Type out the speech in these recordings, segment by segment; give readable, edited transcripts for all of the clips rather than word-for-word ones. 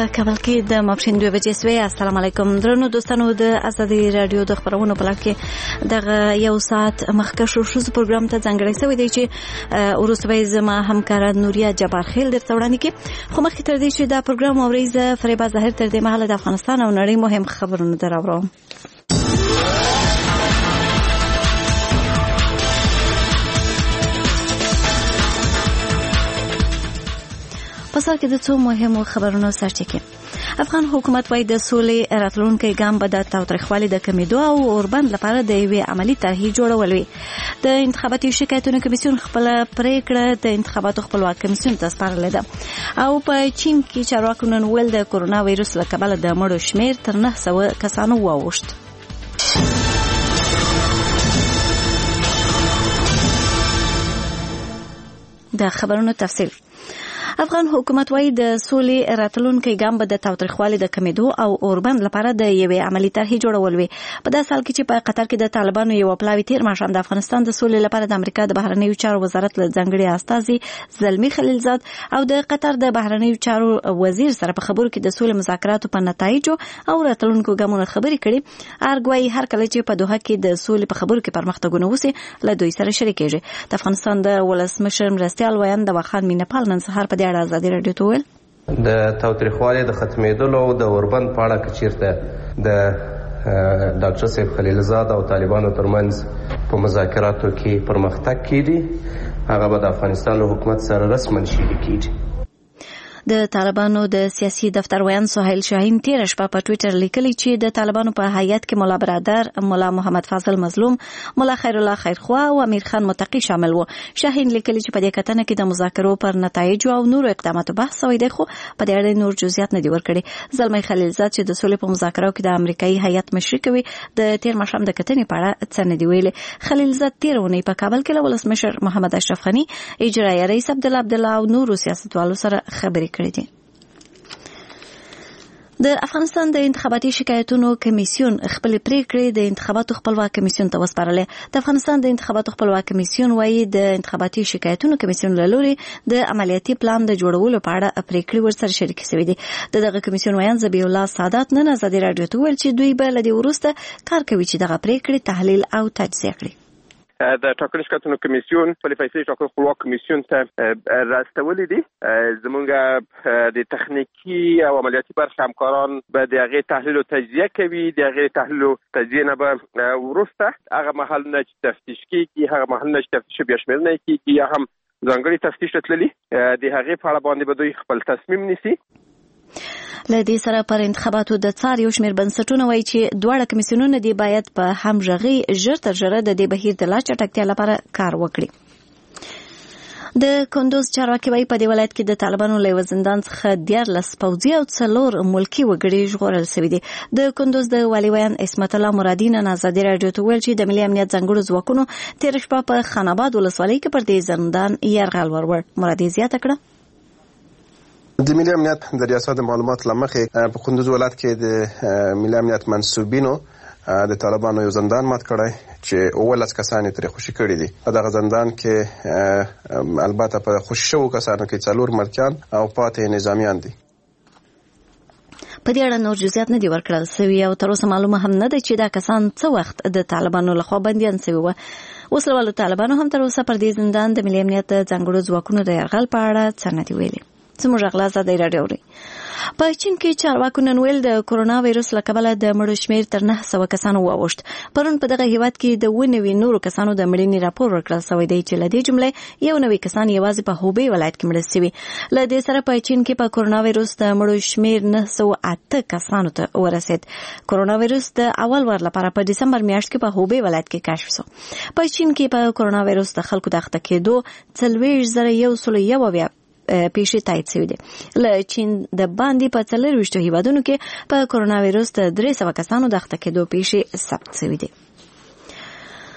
په کابل کې د ماپښین 2 بجې سوی. السلام علیکم درنو دوستانو، د ازادي رادیو د خبرونو په لړ کې دغه یو ساعت مخکښو شوز پروګرام ته ځانګړی شوی دی چې وروسته زما همکار نوریا جبار خیل درته وړاندې کړي. خو مخکې تر دې چې دا پروګرام اورئ، فریبا ظاهر تر دې مهاله د افغانستان او نړۍ مهم خبرونه دراوړم. په سر کې د څو مهمو خبرونو سرچینه. افغان حکومت وايي د سولې راتلونکي ګام به د تاوتریخوالي د کمیدو او اوربند لپاره د یوې عملی طرحې جوړول وي. د انتخاباتي شکایتونو کمیسیون خپل پریکړه د انتخاباتو خپلواک کمیسیون ته سپارلې ده. او په چین کې چارواکو نن ویل د کورونا وایروس له کبله د مړو شمیر تر 900 کسانو واوښت. د خبرونو تفصیل. افغان حکومت وايي د سولې راتلونکي ګام به د تاوتریخوالي د کمیدو او اوربند لپاره د یوې عملی طرحې جوړول وي. په داسې حال کې چې په قطر کې د طالبانو یو پلاوی تیر ماښام د افغانستان د سولې لپاره د امریکا د بهرنیو چارو وزارت له ځانګړي استازي زلمی خلیلزاد او د قطر د بهرنیو چارو وزیر سره په خبرو کې د سولې مذاکراتو په نتایجو او راتلونکو ګامونو خبرې کړي. ارګوي هر کله چې په دوحه کې د سولې په خبرو کې پرمختګونه وشي له دوی سره شریکېږي. د افغانستان د ولسمشر مرستیال ویان د وخان مینپال نن سهار په اړه ازادي رادیو ته ویل د تاوتریخوالي د ختمېدلو او د اوربند په اړه کې چیرته د ډاکټر صاحب خلیلزاد او طالبانو ترمنځ په مذاکراتو کې پرمختګ کیږي، هغه به د افغانستان له حکومت سره رسما شریک کیږي. د طالبانو د سیاسي دفتر ویان سهیل شاهین تیر شپه په ټوئیټر لیکلی چې د طالبانو په هیئت کې مولا برادر، مولا محمد فاضل مظلوم، مولا خیر الله خیرخوا او امیر خان متقی شامل وو. شاهین لیکلی چې په دې کتنه کې د مذاکرو پر نتایج او نورو اقداماتو بحث شوی دی، خو په دې اړه نور جزئیات نه دي ورکړي. زلمی خلیلزاد چې د سولې په مذاکراتو کې د امریکایي هیئت مشري کوي، د تیر ماښام د کتنې په اړه څه نه دی ویلي. خلیلزاد تیر ونی په کابل کې له ولسمشر محمد اشرف غني، اجرایي رئیس عبدالله او نورو سیاستوالو سره خبرې کړې دي. د افغانستان د انتخاباتي شکایتونو کمیسیون خپل پریکړې د انتخاباتو خپلواک کمیسیون ته وسپارلې. د افغانستان د انتخاباتو خپلواک کمیسیون وايي د انتخاباتي شکایتونو کمیسیون له لوري د عملیاتي پلان د جوړولو په اړه پریکړې ورسره شریک شوې دي. دغه کمیسیون ویان زبی الله سادات نن ازادي رادیو ته ویل چې دوی به له دې وروسته کار کوي چې دغه پریکړې تحلیل او تجزیه کړي. د ټاکنو شکایتونو کمیسیون په فیصلې ټاکنو خپلواک کمیسیون ته راستولې دي. زمونږ د تخنیکی او عملیاتي برخه همکاران به د هغې تحلیل او تجزیه کوي. د هغې تحلیل او تجزیه نه به وروسته هغه محلونه چې تفتیش کیږي، هغه محلونه چې تفتیش بیا شمیرنه کیږي یا هم ځانګړي تفتیش تللي، د هغې په اړه باندې به دوی خپل تصمیم نیسي. لدې سره پر انتخاباتو د څار یو شمېر بنسټونه وایي چې دواړه کمیسیونونه دي باید په همغږي ژر تر ژره د دې بهیر د لا چټکتیا لپاره کار وکړي. د کندوز چارواکي وایي په دې ولایت کې د طالبانو له یوه زندان څخه 14 پوځي او 4 ملکي وګړي ژغورل شوي دي. د کندوز د والي ویان اسمت الله مرادي نن ازادي رادیو ته ویل چې د ملي امنیت ځانګړو ځواکونو تېره شپه په خان آباد ولسوالۍ کې پر دې زندان یرغل وروړ. مرادي زیاته کړه د ملي امنیت د ریاست معلومات لمخې په کندوز ولایت کې د ملي امنیت منسوبینو د طالبانو یو زندان مات کړی چې 19 کسان ترې خوشي کړي دي. په دغه زندان کې البته په خوشي شوو کسانو کې 4 ملکیان او پاتې نظامیان دي. په دې اړه نور جزئیات نه دي ورکړل شوي او تر اوسه معلومه هم نه ده چې دا کسان څه وخت د طالبانو لخوا بندیان شوي وو. وسلوالو طالبانو هم تر اوسه پر دې زندان د ملي امنیت ځانګړو ځواکونو د یرغل په اړه څه نه دي ویلي. زموږ غلا ازادي رادیو لري. په چین کې چارواکو نن ویل د کورونا وایروس له کبله د مړو شمیر تر 900 کسانو واوښت. پرون په دغه هیواد کې د 9 نورو کسانو د مړینې راپور ورکړل شوی دی چې له دې جملې یو نوی کسان یوازې په هوبی ولایت کې مړ شوي. له دې سره په چین کې په کورونا وایروس د مړو شمیر 908 کسانو ته ورسید. کورونا وایروس د اول وار لپاره په دسمبر میاشت کې په هوبی ولایت کې کشف شو. په چین کې په کورونا وایروس د خلکو د اخته کېدو 41,101 پیښې تایید شوې دي. له چین د باندې په 24 هیوادونو کې په کورونا وایروس د 300 کسانو د اخته کېدو پیښې ثبت شوې دي.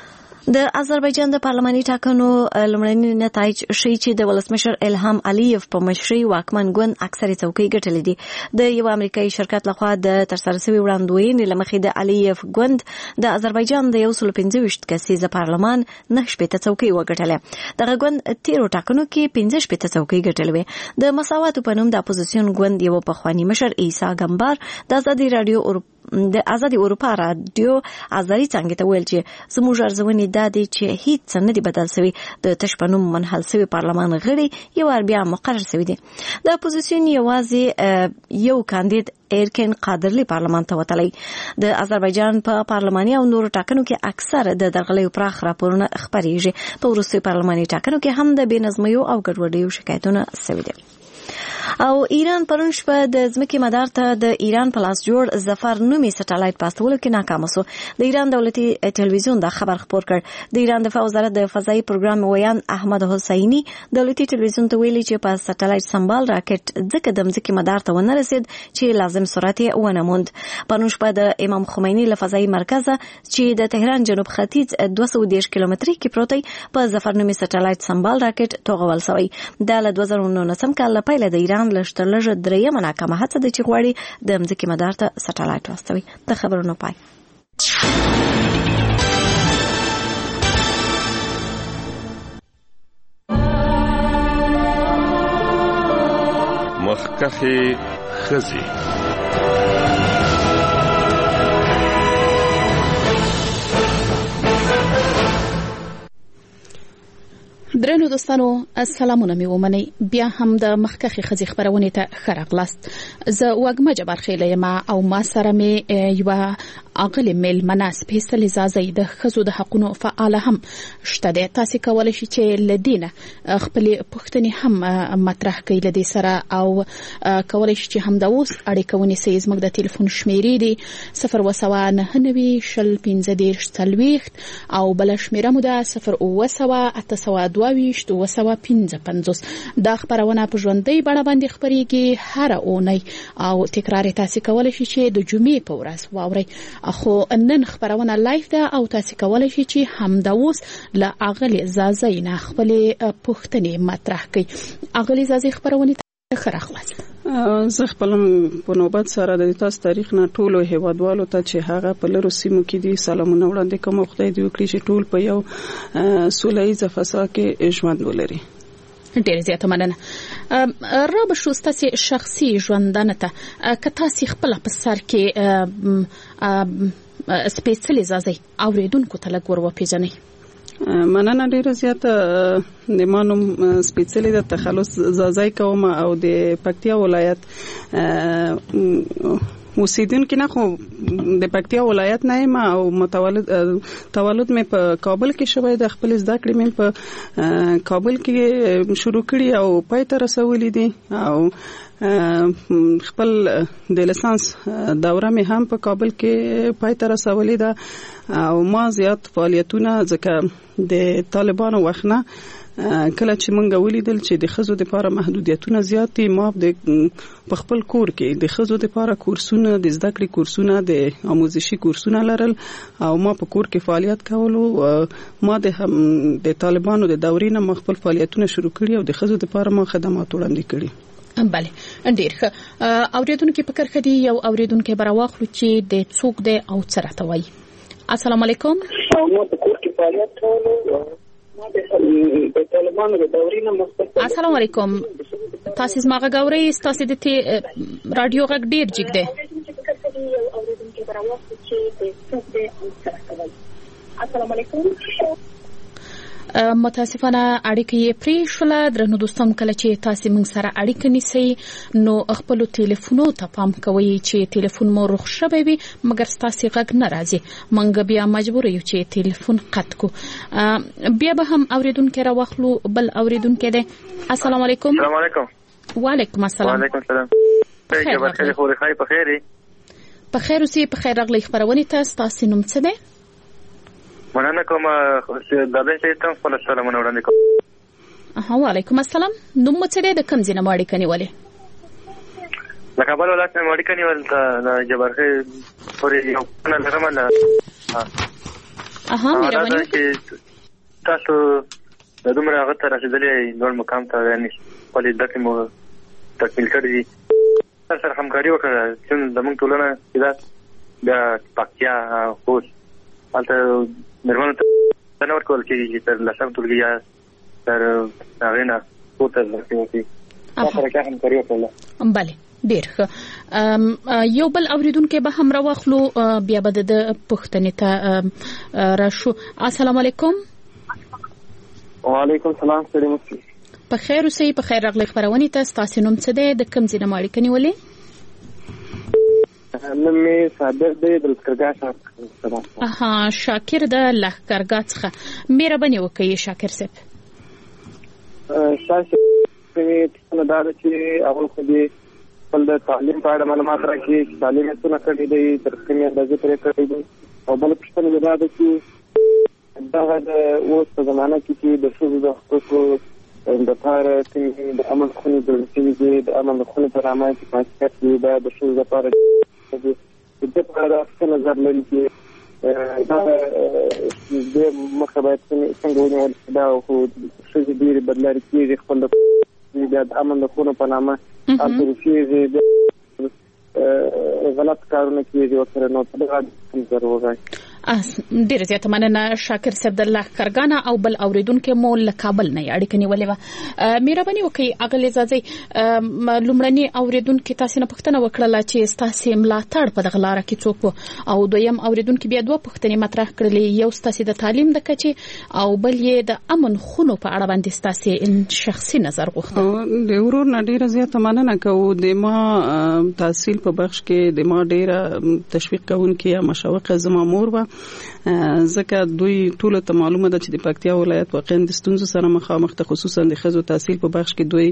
د آذربایجان د پارلماني ټاکنو لومړني نتایج ښیي چې د ولسمشر الهام علیف په مشرۍ واکمن ګوند اکثري څوکۍ ګټلې دي. د یو امریکایي شرکت لخوا د ترسره شوي وړاندوینې له مخې د علیف ګوند د آذربایجان د 125 کسیزه پارلمان 9 څوکۍ وګټلې. دغه ګوند تیرو ټاکنو کې 15 څوکۍ ګټلې وې. د مساواتو په نوم د اپوزیسیون ګوند یو پخوانی مشر عیسی ګمبار د آزادي اروپا رادیو آزادي څنګه ته ویل چې زموږ ارزونې دا دي چې هیڅ نه دي بدل شوی. د تشپنوم منحل شوی پارلمان غړي یو بیا مقرر شوی دي. د اپوزیسیون یوازې یو کاندید ایرکن قادرلی پارلمان ته وتلی. د آذربایجان په پارلماني او نورو ټاکنو کې اکثر د درغلیو پراخ راپورونه خپریږي. په وروستیو پارلماني ټاکنو کې هم د بېنظمیو او ګډوډیو شکایتونه شوي دي. او ایران پرون شپه د ځمکې مدار ته د ایران په لاس جوړ ظفر نومي سټلایټ په استولو کې ناکام شو. د ایران دولتي ټلویزیون دا خبر خپور کړ. د ایران دفاع وزارت د فضایي پروګرام ویان احمد حسینی دولتي ټلویزیون ته ویلي چې په سټلایټ سمبال راکټ ځکه د ځمکې مدار ته ونه رسید چې لازم سرعت یې ونه موند. پرون شپه د امام خمینی له فضایي مرکز چې د تهران جنوب ختیځ 210 کیلومتري کې پروت دی په ظفر نومي سټلایټ سمبال راکټ توغول شوی. د 2019 کال پیل د ایران لږ درېیمه ناکامه هڅه ده چې غواړي د ځمکې مدار ته سټلایټ واستوي. د خبرونو پای. مخکخې ښځې. درنو دوستانو السلامونه مې ومنئ. بیا هم د مخکخې ښځې خبرونې ته ښه راغلاست. زه وږمه جبارخیله یم او ما سره مې یوه اغلې میلمنه سپېڅلې زازۍ د ښځو د حقونو فعاله هم شته دی. تاسې کولی شئ چې له دې نه خپلې پوښتنې هم مطرح کړئ له دې سره او کولی شئ چې همدا اوس اړیکه ونیسئ. زموږ د ټلیفون شمیرې دي 090 15 40 او بله شمیره مو ده 0 822 دا خبرونه په ژوندۍ بڼه باندې خپرېږي هر اونۍ او تکرار تاسې کولی شئ چې د جمعې په ورځ واورئ. خو نن خبرونه لایف ده او تاسې کولی شئ چې همدا اوس له اغلې زازۍ نه خپلې پوښتنې مطرح کړئ. اغلې زازۍ خبرونې ته ښه راغلاست. زه خپلم په نوبت سره د تاسو تاریخ نه ټولو هیوادوالو ته چې هغه په لرو سیمو کې دي سلامونه وړاندې کوم. خدای دې وکړي چې ټول په یو سوله ییزه فضا کې ژوند ولري. ډېر زیاته مننه. را به شو ستاسې شخصي ژوندانه ته که تاسې خپله په سر کې سپېڅلې زازۍ اورېدونکو ته لږ ور وپېژنئ. مننه ډیره زیاته. د ما نوم سپېڅلې د تخلص زازۍ کوم او د پکتیا ولایت اوسیدونکو نه خو د پکتیا ولایت نه یم او تولد مې په کابل کې شوی. د خپل زده کړې مې په کابل کې شروع کړې او پای ته رسولې دي او خپل د لیسانس دوره مې هم په کابل کې پای ته رسولې ده او ما زیات فعالیتونه ځکه د طالبانو وخت نه کله چې مونږ ولیدل چې د ښځو لپاره محدودیتونه زیات دي. ما په خپل کور کې د ښځو لپاره کورسونه د زده کړې کورسونه د آموزشي کورسونه لرل او ما په کور کې فعالیت کولو. ما د طالبانو د دورې نه خپل فعالیتونه شروع کړي او د ښځو لپاره ما خدمات وړاندې کړي. بله ډیر ښه. اوریدونکو په کرخه دی یو اوریدونکو براواخلو چې د څوک دی او څه راته وایي. السلام علیکم. ما په کور کې فعالیت کولو د طالبانو د دورې نه مخکې. السلام علیکم. تاسو زما غوړی تاسو د رادیو غږ ډیر جګ دی. یو اوریدونکو براواخلو چې د څوک دی او څه راته وایي. السلام علیکم. متاسفانه اړیکه یې پرې شوله. درنو دوستان کله چې تاسو موږ سره اړیکه نیسئ نو خپل ټلیفونو ته پام کوئ چې ټلیفون مو روغ شوی وي مګر ستاسو غږ نه راځي. موږ بیا مجبور یو چې ټلیفون قطع کو. بیا به هم اوریدونکو راوخلو. بل اوریدونکو دی. السلام علیکم. السلام علیکم. وعلیکم السلام. وعلیکم السلام. خیر خوري خای په خیري. په خیر اوسئ. په خیر راغلی. خبرونه تاسو تاسو نوم څه دی؟ مننه کوم د دې چې تاسو خپل سلامونه وړاندې کوم. وعلیکم السلام. نوم څه دی؟ د کوم ځای نه مو اړیکه نیولې؟ د کابل ولایت نه مو اړیکه نیولې. د جبارخې پورې یو نه لرم. مهرباني تاسو د دومره هغه ته رسېدلې لوړ مقام ته یعنې خپلې زده کړې مو تکمیل کړي دي تاسو سره همکاري وکړه چې زموږ ټولنه چې ده بیا پکتیا خوست هلته مېرمنو ته نه ورکول کېږي چې تر 10 ټولګي یا تر هغې نه پورته زده کړې وکړي تاسو سره کله همکاري وکړله بله ډېر ښه یو بل اورېدونکی به هم راواخلو بیا به د پوښتنې ته راشو السلام علیکم وعلیکم السلام ستړي مه شئ په خیر اوسئ په خیر راغلئ خپرونې ته ستاسې نوم څه دی د کوم ځای نه مو اړیکه نیولې نوم مې صابر دی د لښکرګاه شاکر د لښکرګاه څخه مهرباني وکړئ شاکر صاحب پوښتنه دا ده چې اول خو دې خپل د تعلیم په اړه معلومات راکړي چې تعلیم یې څونه کړی دی تر کومې اندازې پورې کړی دی او بله پوښتنه دا ده چې دغه د اوس په زمانه کې چې د ښځو د حقوقو دپاره کومې د امن خونې جوړې شوي دي د امن د خونې په نامه چې ماسکټ دي دا د ښځو دپاره د دې په اړه څه نظر لري چې دغه دې مخه باید څنګه ونیول شي دا خو ښځې ډېرې بدلارې کېږي خپل بیا د امن د خونو په نامه هلته کېږي غلط کارونه کېږي ورسره نو په دغه نظر وغواړئ ډېره زیاته مننه شاکر صاحب د لښکرګاه او بل اورېدونکی مو له کابل نه یې اړیکه نیولې وه مهرباني وکړئ اغلې ځاځئ لومړني اورېدونکي تاسې نه پوښتنه وکړله چې ستاسې ملاتړ په دغه لاره کې څوک و او دویم اورېدونکي بیا 2 پوښتنې مطرح کړلې یو ستاسې د تعلیم د کچې او بل یې د امن خونو په اړه باندې ستاسې شخصي نظر غوښته د ورور نه ډېره زیاته مننه کوو د ما تحصیل په بخش کې د ما ډېره تشویق کوونکې یا مشوقه زما مور وه ځکه دوی ټول ته معلومه ده چې د پکتیا ولایت واقعا د ستونزو سره مخامخ ده خصوصا د ښځو تحصیل په بخش کې دوی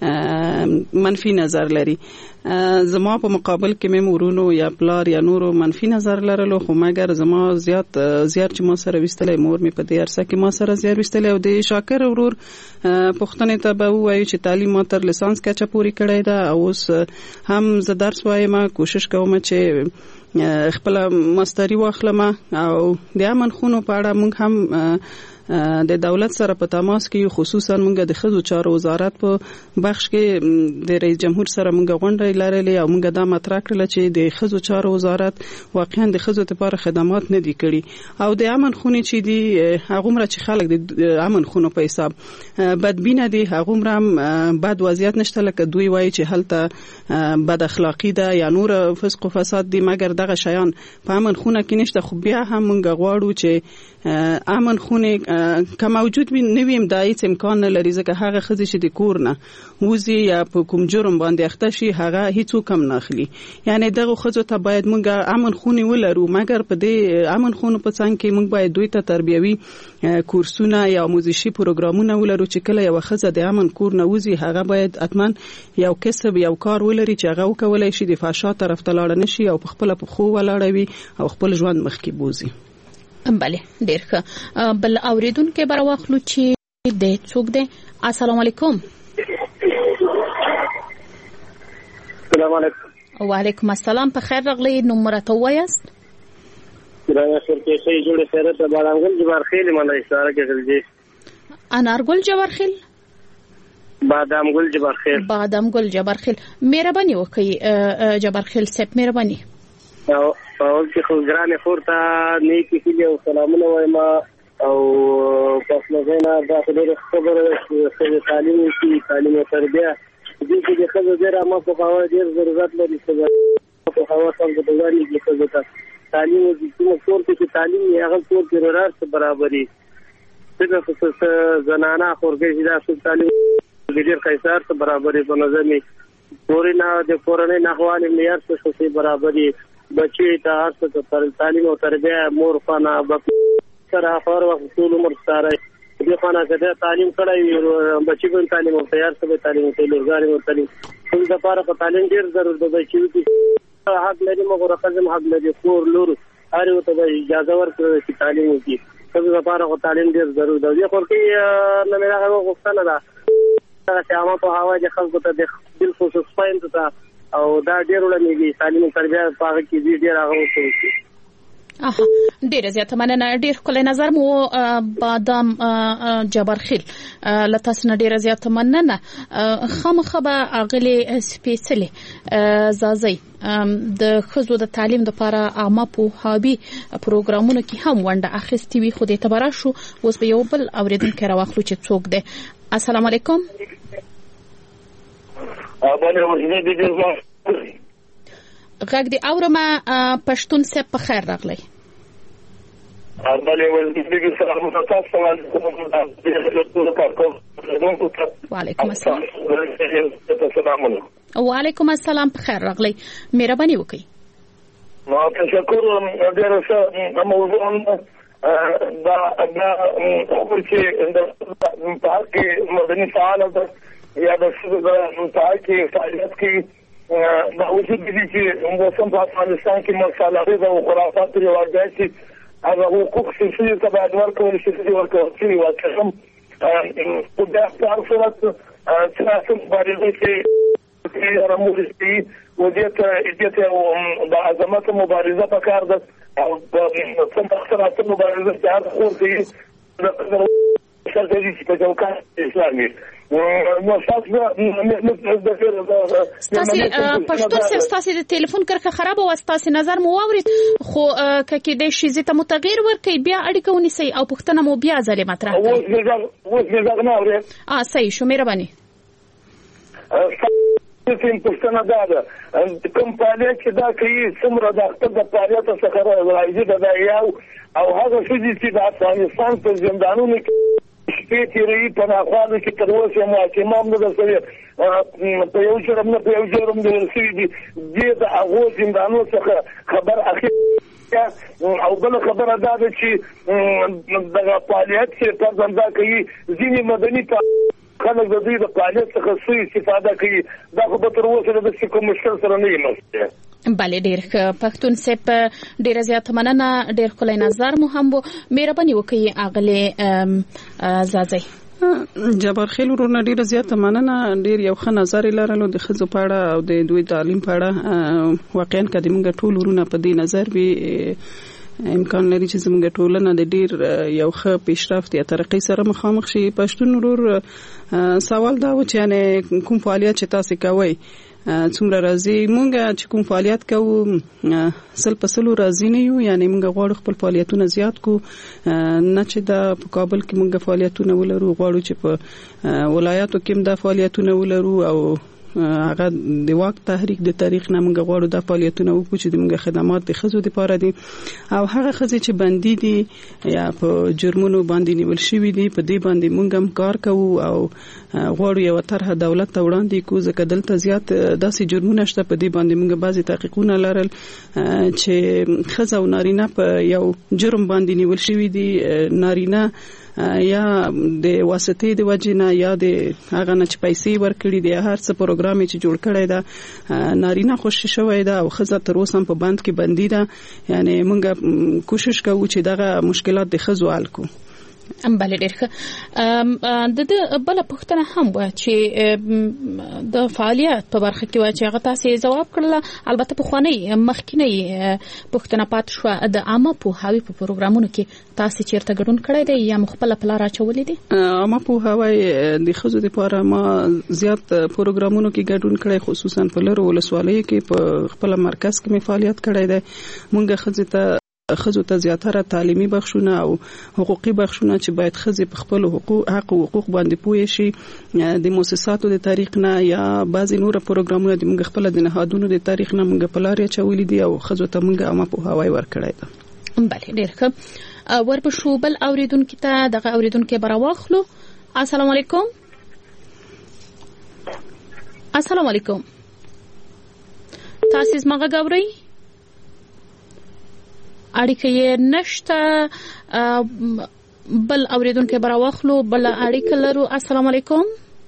منفي نظر لري زما په مقابل کې مې ورونو یا پلار یا نورو منفي نظر لرلو خو مګر زما زیات چې ما سره وستلې مور مې په دې عرصه کې ما سره زیات وستلې او د شاکر ورور پښتنې ته به وایي چې تعلیم ما تر لیسانس کچه پوری کړی ده او اوس هم زه درس وایم کوشش کوم چې خپل ماستری واخلم او د امن خونو په اړه موږ هم د دولت سره په تماس کې خصوصا موږ د ښځو چارو وزارت په بخش کې د رئیس جمهور سره موږ غونډه لرلې او موږ دا مطرح کړل چې د ښځو چارو وزارت واقعا د ښځو لپاره خدمات نه دي کړي او د امن خونې چې دي هغومره چې خلک د امن خونو په حساب بدبینه دي هغومره بد وضعیت نشته لکه دوی وایي چې هلته بد اخلاقی ده یا نور فسق و فساد دي مګر دغه شیان په امن خونه کې نشته خو بیا هم موږ غواړو چې امن خونه که موجود نه وي دا هیڅ امکان نه لري ځکه هغه ښځې چې د کور نه وځي یا په کوم جرم باندې اخته شي هغه هیڅوک هم نه اخلي یعنی دغه ښځو ته باید موږ امن خونې ولرو مګر په دې امن خونو په څنګ کې موږ باید دوی ته تربیوي کورسونه یا آموزشي پروګرامونه ولرو چې کله یو ښځه د امن کور نه وځي هغه باید حتما یو کسب یو کار ولري چې هغه وکولای شي د فحشا طرف ته لاړ نشي او په خپل پخو ولاړ وي او خپل ژوند مخکې بوزي بله ډېر ښه بل اورېدونکی به راواخلو چې د څوک دی السلام علیکم السلام علیکم وعلیکم السلام په خیر راغلی نوم راته ووایاست دا خیر کې صحیح جوړه خیرت د بادامګل جبارخیل منه اشاره کړل دي انارګل جبارخیل بادامګل جبارخیل مهرباني وکړئ جبارخیل صاحب مهرباني او چې خو ګرانې خور ته نیکې هیلې او سلامونه وایم او پس لږه دا خبره چې تعلیم کې تعلیم او تربیه دې کې د ښځو ډېر ما په هوا ډېر ضرورت لري چې په هوا څنګه د ځاني کې ښځو ته تعلیم او د کور کې تعلیم یې هغه کور کې ضرورت برابرۍ څنګه خصوص زنانه خورګي دا تعلیم ډېر قیصر ته برابرۍ په نظر می کورینه د کورنۍ نحوالي معیار څه برابرۍ بچي ته هڅه تعلیم او تربیه مور خانه سره خبر وخت ټول عمر سره دې خانه کې تعلیم کړای بچي په تعلیم او تیار سره تعلیم کوي لږه او تعلیم څنګه د پاره په تعلیم ډیر ضرورت دی چې حق لري مګر خزم حق لري کور لور هر یو ته اجازه ورکړي چې تعلیم وکړي څنګه د پاره په تعلیم ډیر ضرورت دی خو کې نه مې هغه غوښتنه ده چې هغه په هوا د خلکو ته د بالخصوص پاین ته او دا ډیر وړاندې تعلیم تربیه په هغه کې ډیر هغه وکړي ډیر زیات مننه. ډیر کله نظر مو بادام جبارخیل لتاسنه ډیر زیات مننه. خامخبه اغلی سپیشلی زازي د خزو د تعلیم د لپاره عامه پوهاوی پروګرامونو کې هم ونده اخیستي وي. خو د اعتبار شو اوس به یو بل اوریدونکو راوخلو چې څوک دی. السلام علیکم. غږ دی اورمه پښتون سه په خیر راغلی. وعلیکم السلام. وعلیکم السلام په خیر راغلی. مهرباني وکړئ. ما تشکر ډیر ښه موضوع دا خو چې د پارک مدني فعال ده یا د پارک فعالیت کې دا وجود دي چې موږ په افغانستان کې مسالې او خرافات رواجات دي هغه حقوق شخصي ته باید ورکول شي ورکول شي واکهم په دغه صورت چې تاسو باندې چې راموږي ودیت د عظمت مبارزه پکار ده او د څنګه مبارزه چې هر خور دی د په ځوکان اسلامي ستاسو د ټلیفون کرخه خراب او ستاسو نظر مو واورید خو ککې د شي زته متغیر ورکې بیا اړیکه ونیسي او پښتنه مو بیا ځلې مطرح کړئ. صحیح شو. مهرباني. پښتنه ده کوم فعالیت چې دا کوي څومره د اختر د فعالیت څخه راځي دا یو او هغه چې د افغانستان په زندانونو کې شپې تیرې په ناخوالو کې تر اوسه محاکمه هم نه شوې په یو جرم نه په یو جرم د رسېدي دي د هغو زندانونو څخه خبر اخیستل او بل خبره دا ده چې دغه فعالیت چې پرځنده کوي ځینې مدني خلک د دې د فعالیت څخه سوء استفاده کوي دا خو به تر اوسه د کوم مشکل سره نه یمسته. بله ډیر پښتون سپ ډیر زیات مننه. ډیر کله نظر مو هم مهرباني وکړئ اغلی زازي. جبارخیل ورونه ډیر زیات مننه. ډیر یو ښه نظر لرلو د خزو پاړه او د دوی تعلیم پاړه. واقعا کدی موږ ټول ورونه په دې نظر به امکان لري چې زموږ ټولنه د ډیر یو ښه پیشرفت یا ترقی سره مخامخ شي. پښتون ورور سوال دا و چې یعنی کوم فعالیت چې تاسو کوئ څومره راځي مونږ چې کوم فعالیت کوو سل په سلو راځي نه یو یعنی مونږ غواړو خپل فعالیتونه زیات کو نه چې دا په کابل کې مونږ فعالیتونه ولرو غواړو چې په ولایاتو کې دا فعالیتونه ولرو او هغه د واک تحریک د تاریخ نه موږ غواړو د فعالیتونو وکړو چې موږ خدمات د خزو لپاره دي او هغه خزې چې بندي دي یا په جرمونو باندې نیول شوی دي په دې باندې موږ هم کار کوو او غواړو یو طرح دولت ته وړاندې کو ځکه دلته زیات داسې جرمونه شته په دې باندې موږ بعضی تحقیقونه لرل چې خزه او نارینه په یو جرم باندې نیول شوی دي نارینه یا د واسطې د وجنه یا د هغه نه چې پیسې ورکړي دي هر څه پروګرام چې جوړ کړی دا نارینه خوشی شوی دا او خزه تر اوسه په بند کې بندي ده یعنی موږ کوشش کوو چې دغه مشکلات د خزو حل کو. بله ډېر ښه. د بله پوښتنه هم وه چې د فعالیت په برخه کې وه چې هغه تاسې ځواب کړله البته پخوانۍ مخکینۍ پوښتنه پاتې شوه د عامه پوهاوي په پروګرامونو کې تاسې چېرته ګډون کړی دی یا مو خپله پلار اچولی دی؟ عامه پوهاوی د ښځو دپاره ما زیات پروګرامونو کې ګډون کړی خصوصا په لرو ولسوالیو کې په خپله مرکز کې مې فعالیت کړی دی. مونږ ښځو ته زیاتره تعلیمي بخښونه او حقوقي بخښونه چې باید ښځې په خپل حق او حقوق باندې پوه شي د مؤسساتو د تاریخ نه یا بعضې نور پروګرامونه د موږ خپل د نهادونو د تاریخ نه موږ په لارې اچولي دي او ښځو ته موږ عامه پوهاوی ورکړی ده. بله ډېر ښه. ورپسې بل اوریدونکي ته دغه اوریدونکي به راواخلو. السلام علیکم. السلام علیکم. تاسې زما غږ اورئ؟ اړیکه یې نشته. بل اوریدونکو به راواخلو. بل اړیکه لرو. السلام علیکم.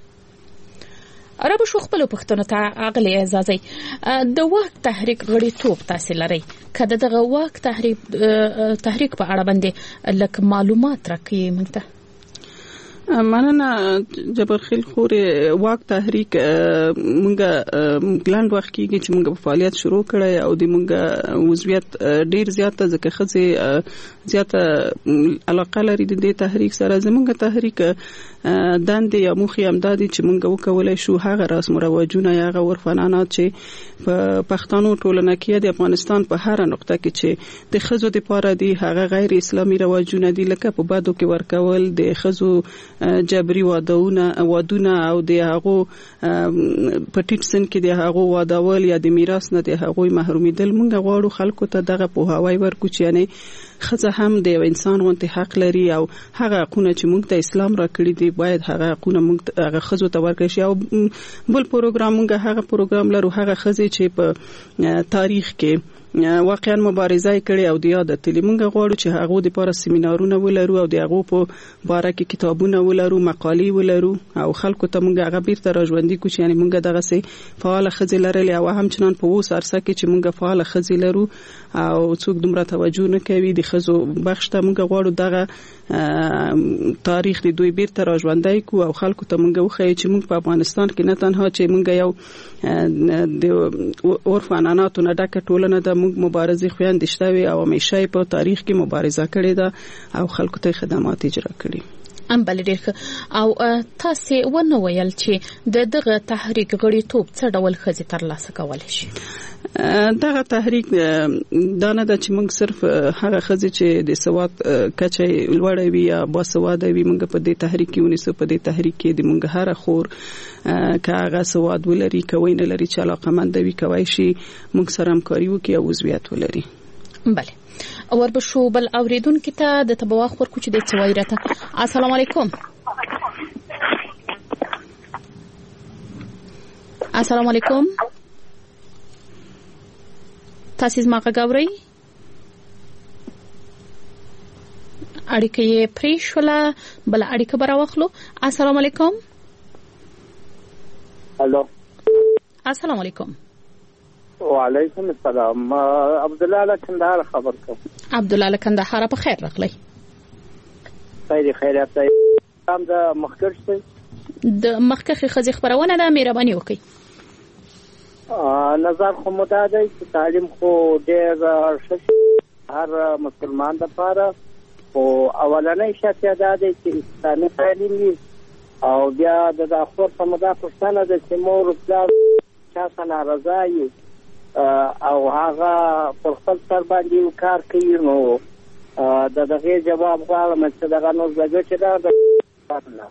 رب شو خپل پښتنو ته اغلی اعزازي د واک تحریک غړیتوب تاسو لري کله دغه واک تحریک په اړه باندې لکه معلومات راکړئ موږ ته. مننه جبرخیل خوري واک تحریک مونږه ګلاند وخت کېږي چې مونږ په فعالیت شروع کړی او د مونږ عضویت ډیر زیاته ځکه خزه زیاته علاقه لري د دې تحریک سره. زمونږ تحریک دندې یا موخې همدادي چې مونږ وکولای شو هغه رسم او رواجونه یا هغه عرف عنعنات چې په پښتنو ټولنه کې د افغانستان په هر نقطه کې چې د خزو د پاره دي هغه غیر اسلامي رواجونه دي لکه په بادو کې ورکول د خزو جبري وادونه او د هغه په ټیټ سن کې د هغه وادول یا د میراث نه د هغه محرومیدل مونږ غواړو خلکو ته دغه په هواي ورکو چې یعنی خزه هم د انسان غونته حق لري او هغه حقونه چې موږ ته اسلام راکړي دي باید هغه حقونه موږ هغه خزو ته ورکړي شي. او بل پروګرام موږ هغه پروګرام لرو هغه خزه چې په تاریخ کې واقعا مبارزه کړي او د یاد تلې موږ غواړو چې هغه د لپاره سیمینارونه ولرو او د هغه په باره کې کتابونه ولرو مقالې ولرو او خلکو ته موږ هغه بیرته راژوندي کو چې یعنی موږ دغه سي فعال خزه لرلې او هم چنان په وو سرسه کې چې موږ فعال خزه لرو او څوک دومره توجه نه کوي د خزو بخښ ته موږ غواړو دغه تاریخ د دوی بیرته راژوندي کو او خلکو ته موږ وخی چې موږ په افغانستان کې نه تنها چې موږ یو د عرف عنعناتو نه ډکه ټولنه ده موږ مبارزې خويندې شته او همیشه په تاریخ کې مبارزه کړې ده او خلکو ته خدمات اجرا کړي. بل ډیر او تاسو ونه ویل چې دغه تحریک غړیتوب څه ډول خزي ترلاسه کولای شي؟ دغه تحریک دانه د چې موږ صرف هغه خزي چې د سواد کچه لوړ وي یا باسواده وي موږ په دې تحریک کې ونیسو. په دې تحریک کې د موږ هر خور کاغه سواد ولري کوي نه لري چې علاقه مند وي کوي شي موږ سره همکاري وکړي او عضویت ولري. بله اور بشو بل اوریدونکو ته د تبواخ ورکو چې د څوایرته. السلام علیکم. السلام علیکم. تاسو زما غاوري اړیکه یې پریښوله بل اړیکه براوخلو. السلام علیکم. الو السلام علیکم. وعلیکم السلام. عبد الله لکندهار خبر کوم. عبد الله لکندهار په خیر راغلی. خیریت دی. هم د مخکښ د مخکښ خزي خبرونه ده مهرباني وکړئ. نظر خو مدا دی چې تعلیم خو ډېر ښه هر مسلمان لپاره او اولنۍ شرط دا دی چې اسلامي تعلیم وي او بیا د اخر په مدا پښتنه د سیمور پلان چا ناراضه وي او هغه پر خپل سر باندې کار کوي نو دغه جواب غواړم چې دغه نو زګ چې دا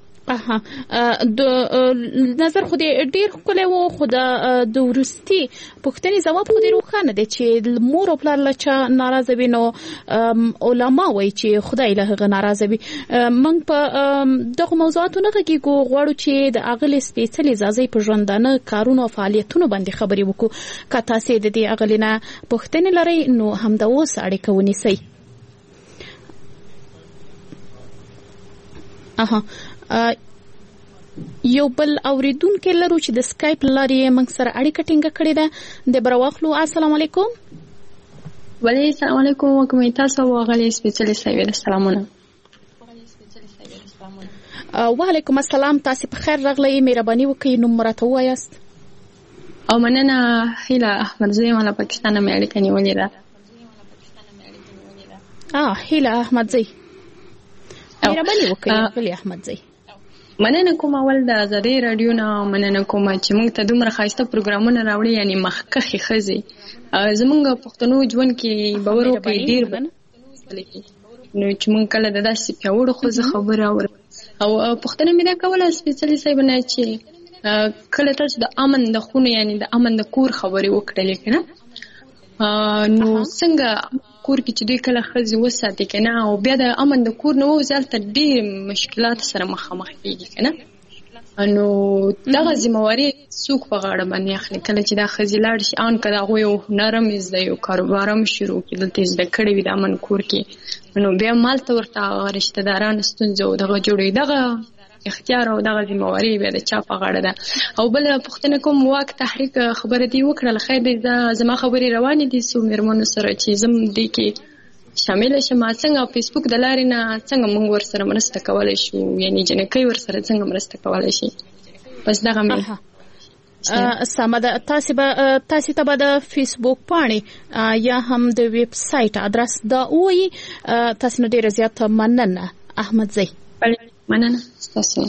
د نظر خو دې ډیر کله وو خو د ورستي پښتني جواب خو دې روخانه دي چې مور او پلار لچا ناراضه وي نو علما وایي چې خدای له غ ناراضه وي. موږ په دغه موضوعاتونه کې غواړو چې د اغل سپیشل ځای په ژوندانه کارونو او فعالیتونو باندې خبرې وکړو. که تاسو د دې اغلینا پښتني لري نو هم د اوس اړیکه ونیسئ. یو بل اوریدونکو لرو چې د سکایپ لارې موږ سره اړیکه ټینګه کړې ده د براوخلو. السلام علیکم. وعلیکم السلام علیکم وکم تاسو وغلی سپیشل سیویل سلامونه. وعلیکم السلام. تاسو په خیر راغلی مهرباني وکړئ نوم مرته وایاست. او مننه هیله احمدزی مله پاکستان مې اړیکه نیولې ده. هیله احمدزی مهرباني وکړئ هیله احمدزی. مننه کوم اول د آزادۍ رادیو نه مننه کوم چې موږ ته دومره خاصه پروګرامونه راوړي یعنی مخکخي خزي زمونږ پښتنو ژوند کې باور وکړي ډیر نو چې موږ کله د داسې پیوړو خو خبره اورو او پښتنه مې دا کوله سپیشلی صاحب نه چې کله تاسو د امن د خونه یعنی د امن د کور خبرې وکړلې کنه نو څنګه کور کې چې دوی کله خزي وساتي کنه او بیا د امن د کور نو ځلته ډېر مشکلات سره مخامخ کیږي کنه نو دغه ذمہواری څوک په غاړه باندې اخلي کله چې دا خزي لاړ شي ان کله هغه یو نرم زده یو کاروبارم شروع کړي دلته زده کړي وي د امن کور کې نو بیا مالته ورته رشتہ داران ستونزو دغه جوړي دغه اختیار او دغه ذمہواری به د چا په غاړه ده او بل پښتنه کوم واک تحریک خبره دی وکړه خیر دی زما خبري روانه دي سو مرمن سره چې زم دي کې شامل شم څنګه فیسبوک د لارې نه څنګه موږ ورسره مرسته کولای شو یعنی جنکۍ ورسره څنګه مرسته کولای شي بس دغه مې سمه ده تاسو ته به د فیسبوک پاڼې یا هم د ویب سټ ادرس دا وایي تاسو نه ډیر زیات مننه احمد زئی مننه تاسو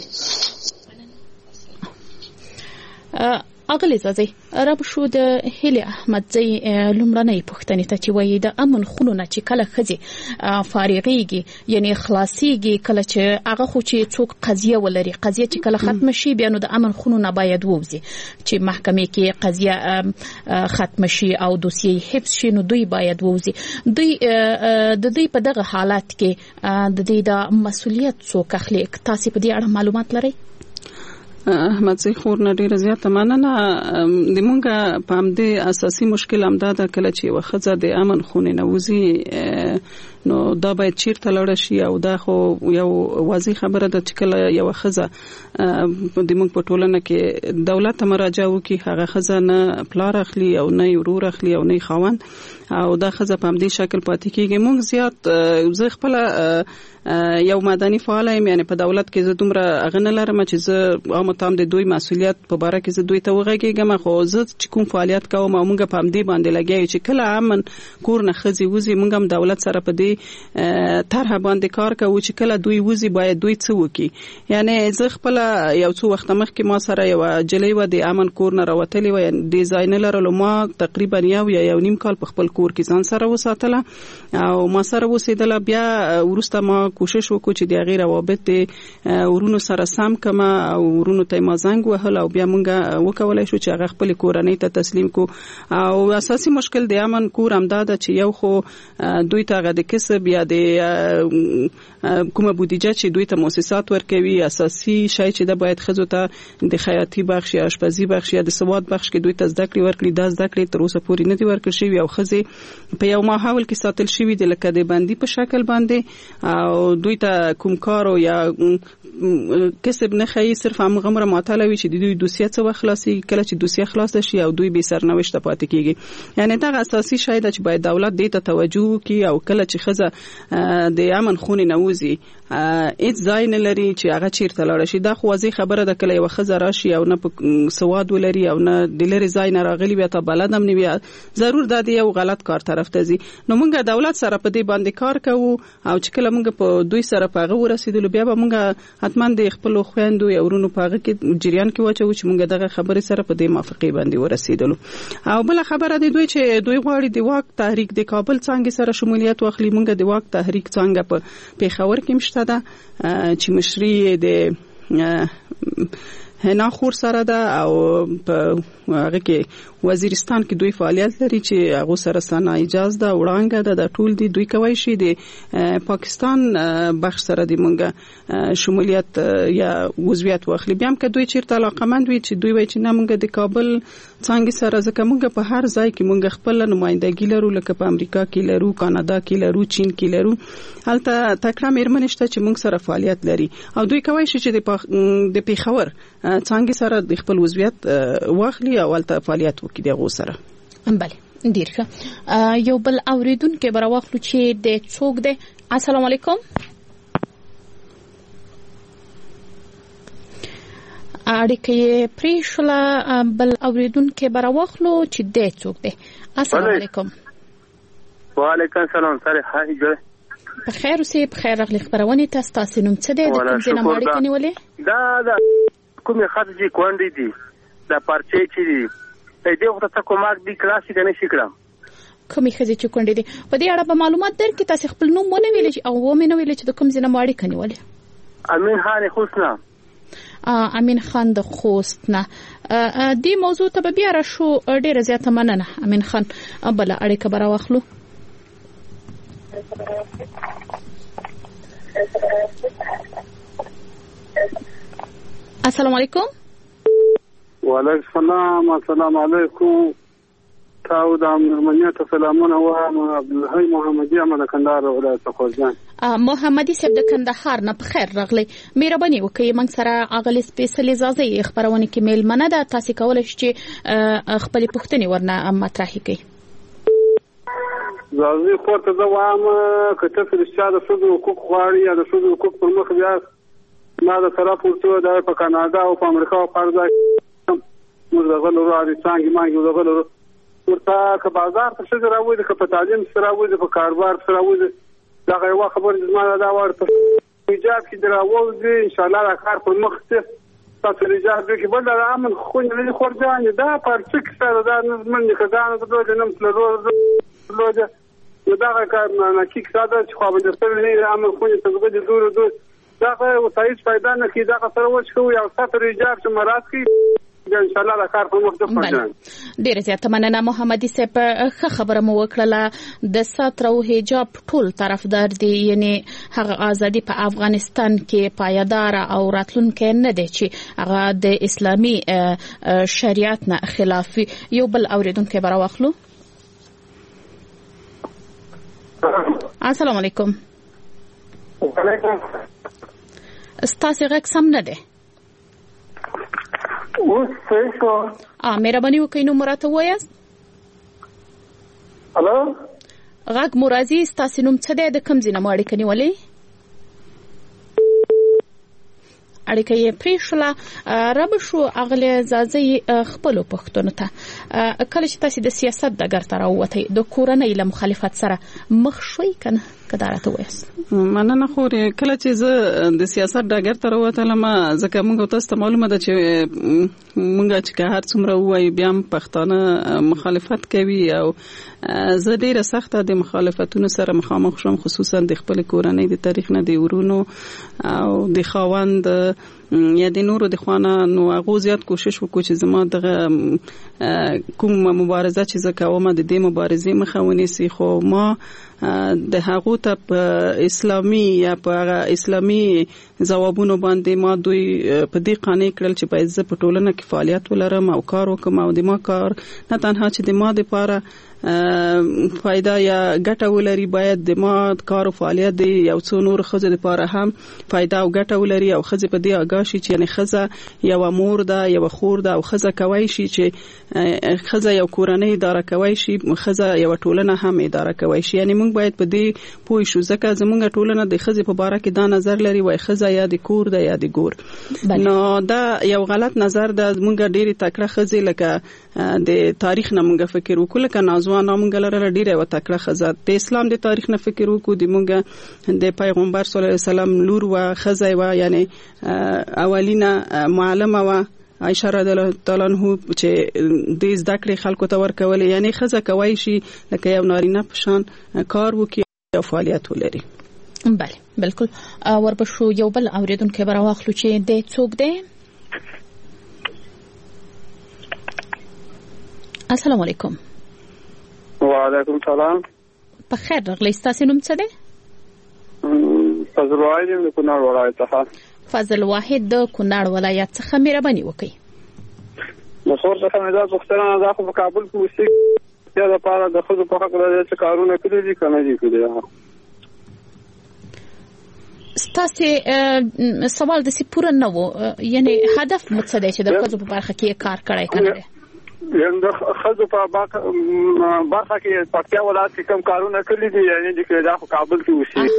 اغلی زازي رب شو د هلي احمد زئی لمړنۍ پښتنې ته چې وایي د امن خونونه چې کله خځې فارغيږي یعنی خلاصيږي کله چې هغه خو چې څوک قضیه ولري قضیه چې کله ختم شي بیا نو د امن خونونه باید ووزي چې محکمې کې قضیه ختم شي او دوسیه حفظ شي نو دوی باید ووزي دوی د دې په دغه حالت کې د دې د مسولیت څوک اخلي تاسو په دې اړه معلومات لرئ احمد زئی خور نه ډیره زیاته مننه د مونږه په همدې اساسي مشکل همدا د کله چې وخزه د امن خونې نوځي نو دا باید چیرته لاړ شي او دا خو یو واضح خبره ده چې کله یو خزه د مونږ په ټولنه کې دولت مراجعه وکي هغه خزه نه پلار اخلي او نه ورور اخلي او نه خاوند او دا خزه په همدې شکل پاتې کیږي مونږ زیات زه خپل یو مدني فعال یم یعنی په دولت کې زه دومره اغنه لرم چې زه عامه د دوی مسولیت په باره کې زه دوی ته وغږیږم خو زه چې کوم فعالیت کوم او موږ په همدې باندې لګیو چې کله امن کور نه خزي وزي موږ هم دولت سره په دې طرح باندې کار کوو چې کله دوی وزي باید دوی څه وکي یعنی زه خپل یو څو وخت مخکې ما سره یو جلې و د امن کور نه راوتلې و ډیزاین لرلو ما تقریبا یو نیم کال په خپل کور کې ځان سره وساتله او ما سره وسیدله بیا ورسته ما کوشش وکړو چې د غیر روابط ورونو سره سم کما او ورونو ته ما زنګ وهل او بیا مونږ وکولای شو چې هغه خپل کورنۍ ته تسلیم کو او اساسي مشکل د امن کور امداد چې یو خو دوی ته غد کسب یا د کومه بودیجه چې دوی ته مؤسسات ورکوي اساسي شای چې د باید خزو ته د خیاطي بخش یا آشپزي بخش یا د سواد بخش کې دوی ته زده کړې ورکړي د زده کړې تر اوسه پورې نه دی ورکړل شوی او خزه په یو ماحول کې ساتل شوی د لکه د بندي په شکل باندې او دوی ته کوم کار او یا کسب نه خي صرف غمره معطلوي چې د دوی دوسیه څه وخلاصي کله چې دوسیه خلاص شي او دوی به سرنوشت پاتې کیږي یعنی دا اساسي شاید چې باید دولت دې ته توجه وکړي او کله چې خزه د امن خونې نوځي اټ ځای نه لري چې هغه چیرته لاړ شي دا خو واضح خبره ده کله یو خزه راشي او نه سواد ولري او نه د لری ځای نه راغلي بیا ته بلدم نه وي ضرور دا دی یو غلط کار طرف ته ځي نو موږ دولت سره په دې باندې کار کوو او چې کله موږ په دوی سره پاغه ورسېدل بیا به موږ حتما د خپل خويندو یا ورونو پاغه کې جریان کې واچو چې موږ دغه خبره سره په دې موافقه باندې ورسېدل او بل خبره دی دوی چې دوی غواړي د واک تحریک د کابل څنګه سره شمولیت واخلي موږ د واک تحریک څنګه په پیښور کې مشته ده چې مشري د هنا خور سره ده او په هغه کې وزیرستان کې دوی فعالیت لري چې هغه سره سنا اجازه ده وړاندې ده د ټول دی دوی کوي شي د پاکستان بخش سره د مونږه شمولیت یا وضعیت واخلي بیا هم که دوی چیرته علاقمند وي چې دوی وایي چې نه مونږ د کابل څنګه سره ځکه مونږ په هر ځای کې مونږ خپل نمائندګي لرو لکه په امریکا کې لرو کاناډا کې لرو چین کې لرو هلته تکړه میرمنشته چې مونږ سره فعالیت لري او دوی کوي شي چې د پیښور څنګه سره د خپل وضعیت واخلي او هلته فعالیت وکړي دغه سره بله ډیر ښه یو بل اوریدونکو به راوخلو چې د څوک دی السلام علیکم اړیکې پریشله بل اوریدونکو به راوخلو چې د څوک دی السلام علیکم وعلیکم السلام سره حاجه په خیر اوسې په خیر راغلی خبرونه تاسو نوم څه دی د کوم ځای نه اړیکې نیولې دا کومه خاطر کوندې دي دا پارچې چې دي دې وخت ته کومه دي کلاسیک نه شکړم کومې خزې چې کوندې دي په دې اړه به معلومات درکې تاسو خپل نوم ونه ویل او و مې نه ویل چې د کوم ځای نه اړیکې نیولې امین خان خوسنا امین خان د خوستنه دې موضوع ته بیا را شو ډیره زیاته مننه امین خان بل اړیکه برا واخلو السلام علیکم وعلیکم السلام السلام علیکم تاسو د امنیت سلامونه و عبدالحی محمدی احمد کندهار ولایت خوزان محمدی صاحب د کندهار نه په خیر راغلی مهرباني وکړئ موږ سره اغلی سپیشل اجازه خبرونه کې میل منه ده تاسو کولای شئ چې خپل پوښتنې ورنه مطرح کړئ زازي خورته زه وایم که ته رښتیا د ښځو حقوق غواړي یا د ښځو حقوق پر مخ بیا ما د طرف ورته دا په کاناډا او په امریکا او په هر ځای موږ دغه لرو هغې څانګې مانګې دغه لرو ورته که بازار ته ښځې راوځي که په تعلیم پسې راوځي په کاروبار پسې راوځي دغه یوه خبره چې زما دا وړ په حجاب کې دې راوځي انشاءالله دا کار پر مخ ځي تاسو حجاب وکړئ بل د امن خونې نه دي خورجانې دا پارچه کیسه ده دا نه زموږ نیکهګانو درلودې نه پلرو درلودې نو دغه کار ناکي کیسه ده چې خوابدي شوي نه د امن خونې ته زغدي دور دغه ورته هېڅ فایده نه کوي دغه سره وچ کوو یو سطر حجاب چې مراعات کړي ان شاء الله دا کار په مخ ځي. ډیره زیاته مننه محمدي صاحب. ښه خبره مو وکړله. د سطر او حجاب ټول طرفدار دي، یعنی هغه ازادي په افغانستان کې پایدار او راتلونکې نه دی چې هغه د اسلامي شریعت نه خلاف وي. یو بل اوریدونکو به راوخلو. السلام علیکم. وعلیکم. ستاسو غږ سم نه دی. اوس څه شو؟ مهرباني وکړئ نو مراته وایاست. الو غږ مو راځي. ستاسو نوم څه دی؟ د کوم ځای نه مو اړیکه نیولې؟ اړیکه یې پرېښوله. رابه شو اغلې زازۍ خپلو پښتنو ته کله چې تاسو د سیاست ډګر ته راووتئ د کورنۍ له مخالفت سره مخ شوئ که نه؟ که دا راته ووایاست. مننه خورې. کله چې زه د سیاست ډګر ته راووتلم ځکه موږ تاسو ته معلومه ده چې موږ چې که هر څومره ووایو بیا هم پښتانه مخالفت کوي او زه ډیره سخته د مخالفتونو سره مخامخ شوم، خصوصا د خپل کورنۍ د تاریخ نه د ورونو او د خاوند یا د نورو د خوانه. نو هغه زیات کوشش وکړو چې زما دغه کوم مبارزه چې زه کوم د دې مبارزې مخه ونیسي، خو ما د هغو ته په اسلامي یا په اسلامي ځوابونو باندې ما دوی په دې قانع کړل چې باید زه په ټولنه کې فعالیت ولرم او کار وکم او د ما کار نه تنها چې د ما لپاره فائدہ یا ګټه ولري، باید د ما کار او فعالیت دی یو څو نور خزه لپاره هم فائدہ او ګټه ولري او خزه په دې آگاه شي چې یعنی خزه یو مور ده یو خور ده او خزه کوي شي چې خزه یو کورنۍ اداره کوي شي، خزه یو ټولنه هم اداره کوي شي. یعنی موږ باید په دې پوه شو ځکه زموږ ټولنه د خزه په باره کې دا نظر لري وای خزه یا د کور ده یا د ګور. نو دا یو غلط نظر ده. موږ ډېری تکړه خزه لکه د تاریخ نه موږ فکر وکړو لکه نازوانه موږ لره ډېره و تکړه خزه د اسلام د تاریخ نه فکر وکړو د موږ د پیغمبر صلی الله علیه وسلم لور و خزه و یعنی اولینه معلمه و عائشہ رضی الله تعالی عنها چې د زده کړې خلکو ته ورکول، یعنی خزه کوي شي لکه یو نارینه په شان کار وکړي او فعالیت ولري. بله بالکل. ورپښو یو بل اوریدونکو به راوخلو چې د څوک دی. السلام علیکم. وعلیکم السلام. په خیر راغلی. ستاسو نوم څه دی؟ فضل واحد د کونړ ولایت څخه. فضل واحد د کونړ ولایت څخه مهرباني وکړئ. نو خور څخه مې دا پوښتنه ده خو په کابل کې اوسېږي یا د پاره د ښځو په حق لري چې کارونه کړي دي که نه دي کړي. ستاسو سوال داسې پوره نه و، یعنی هدف مو څه دی چې د ښځو په برخه کې کار کړی که نه دی؟ یعنی د ښځو په برخه کې پکتیا ولایت کې کوم کارونه کړي دي یعنی د دا خو کابل کې اوسېږي.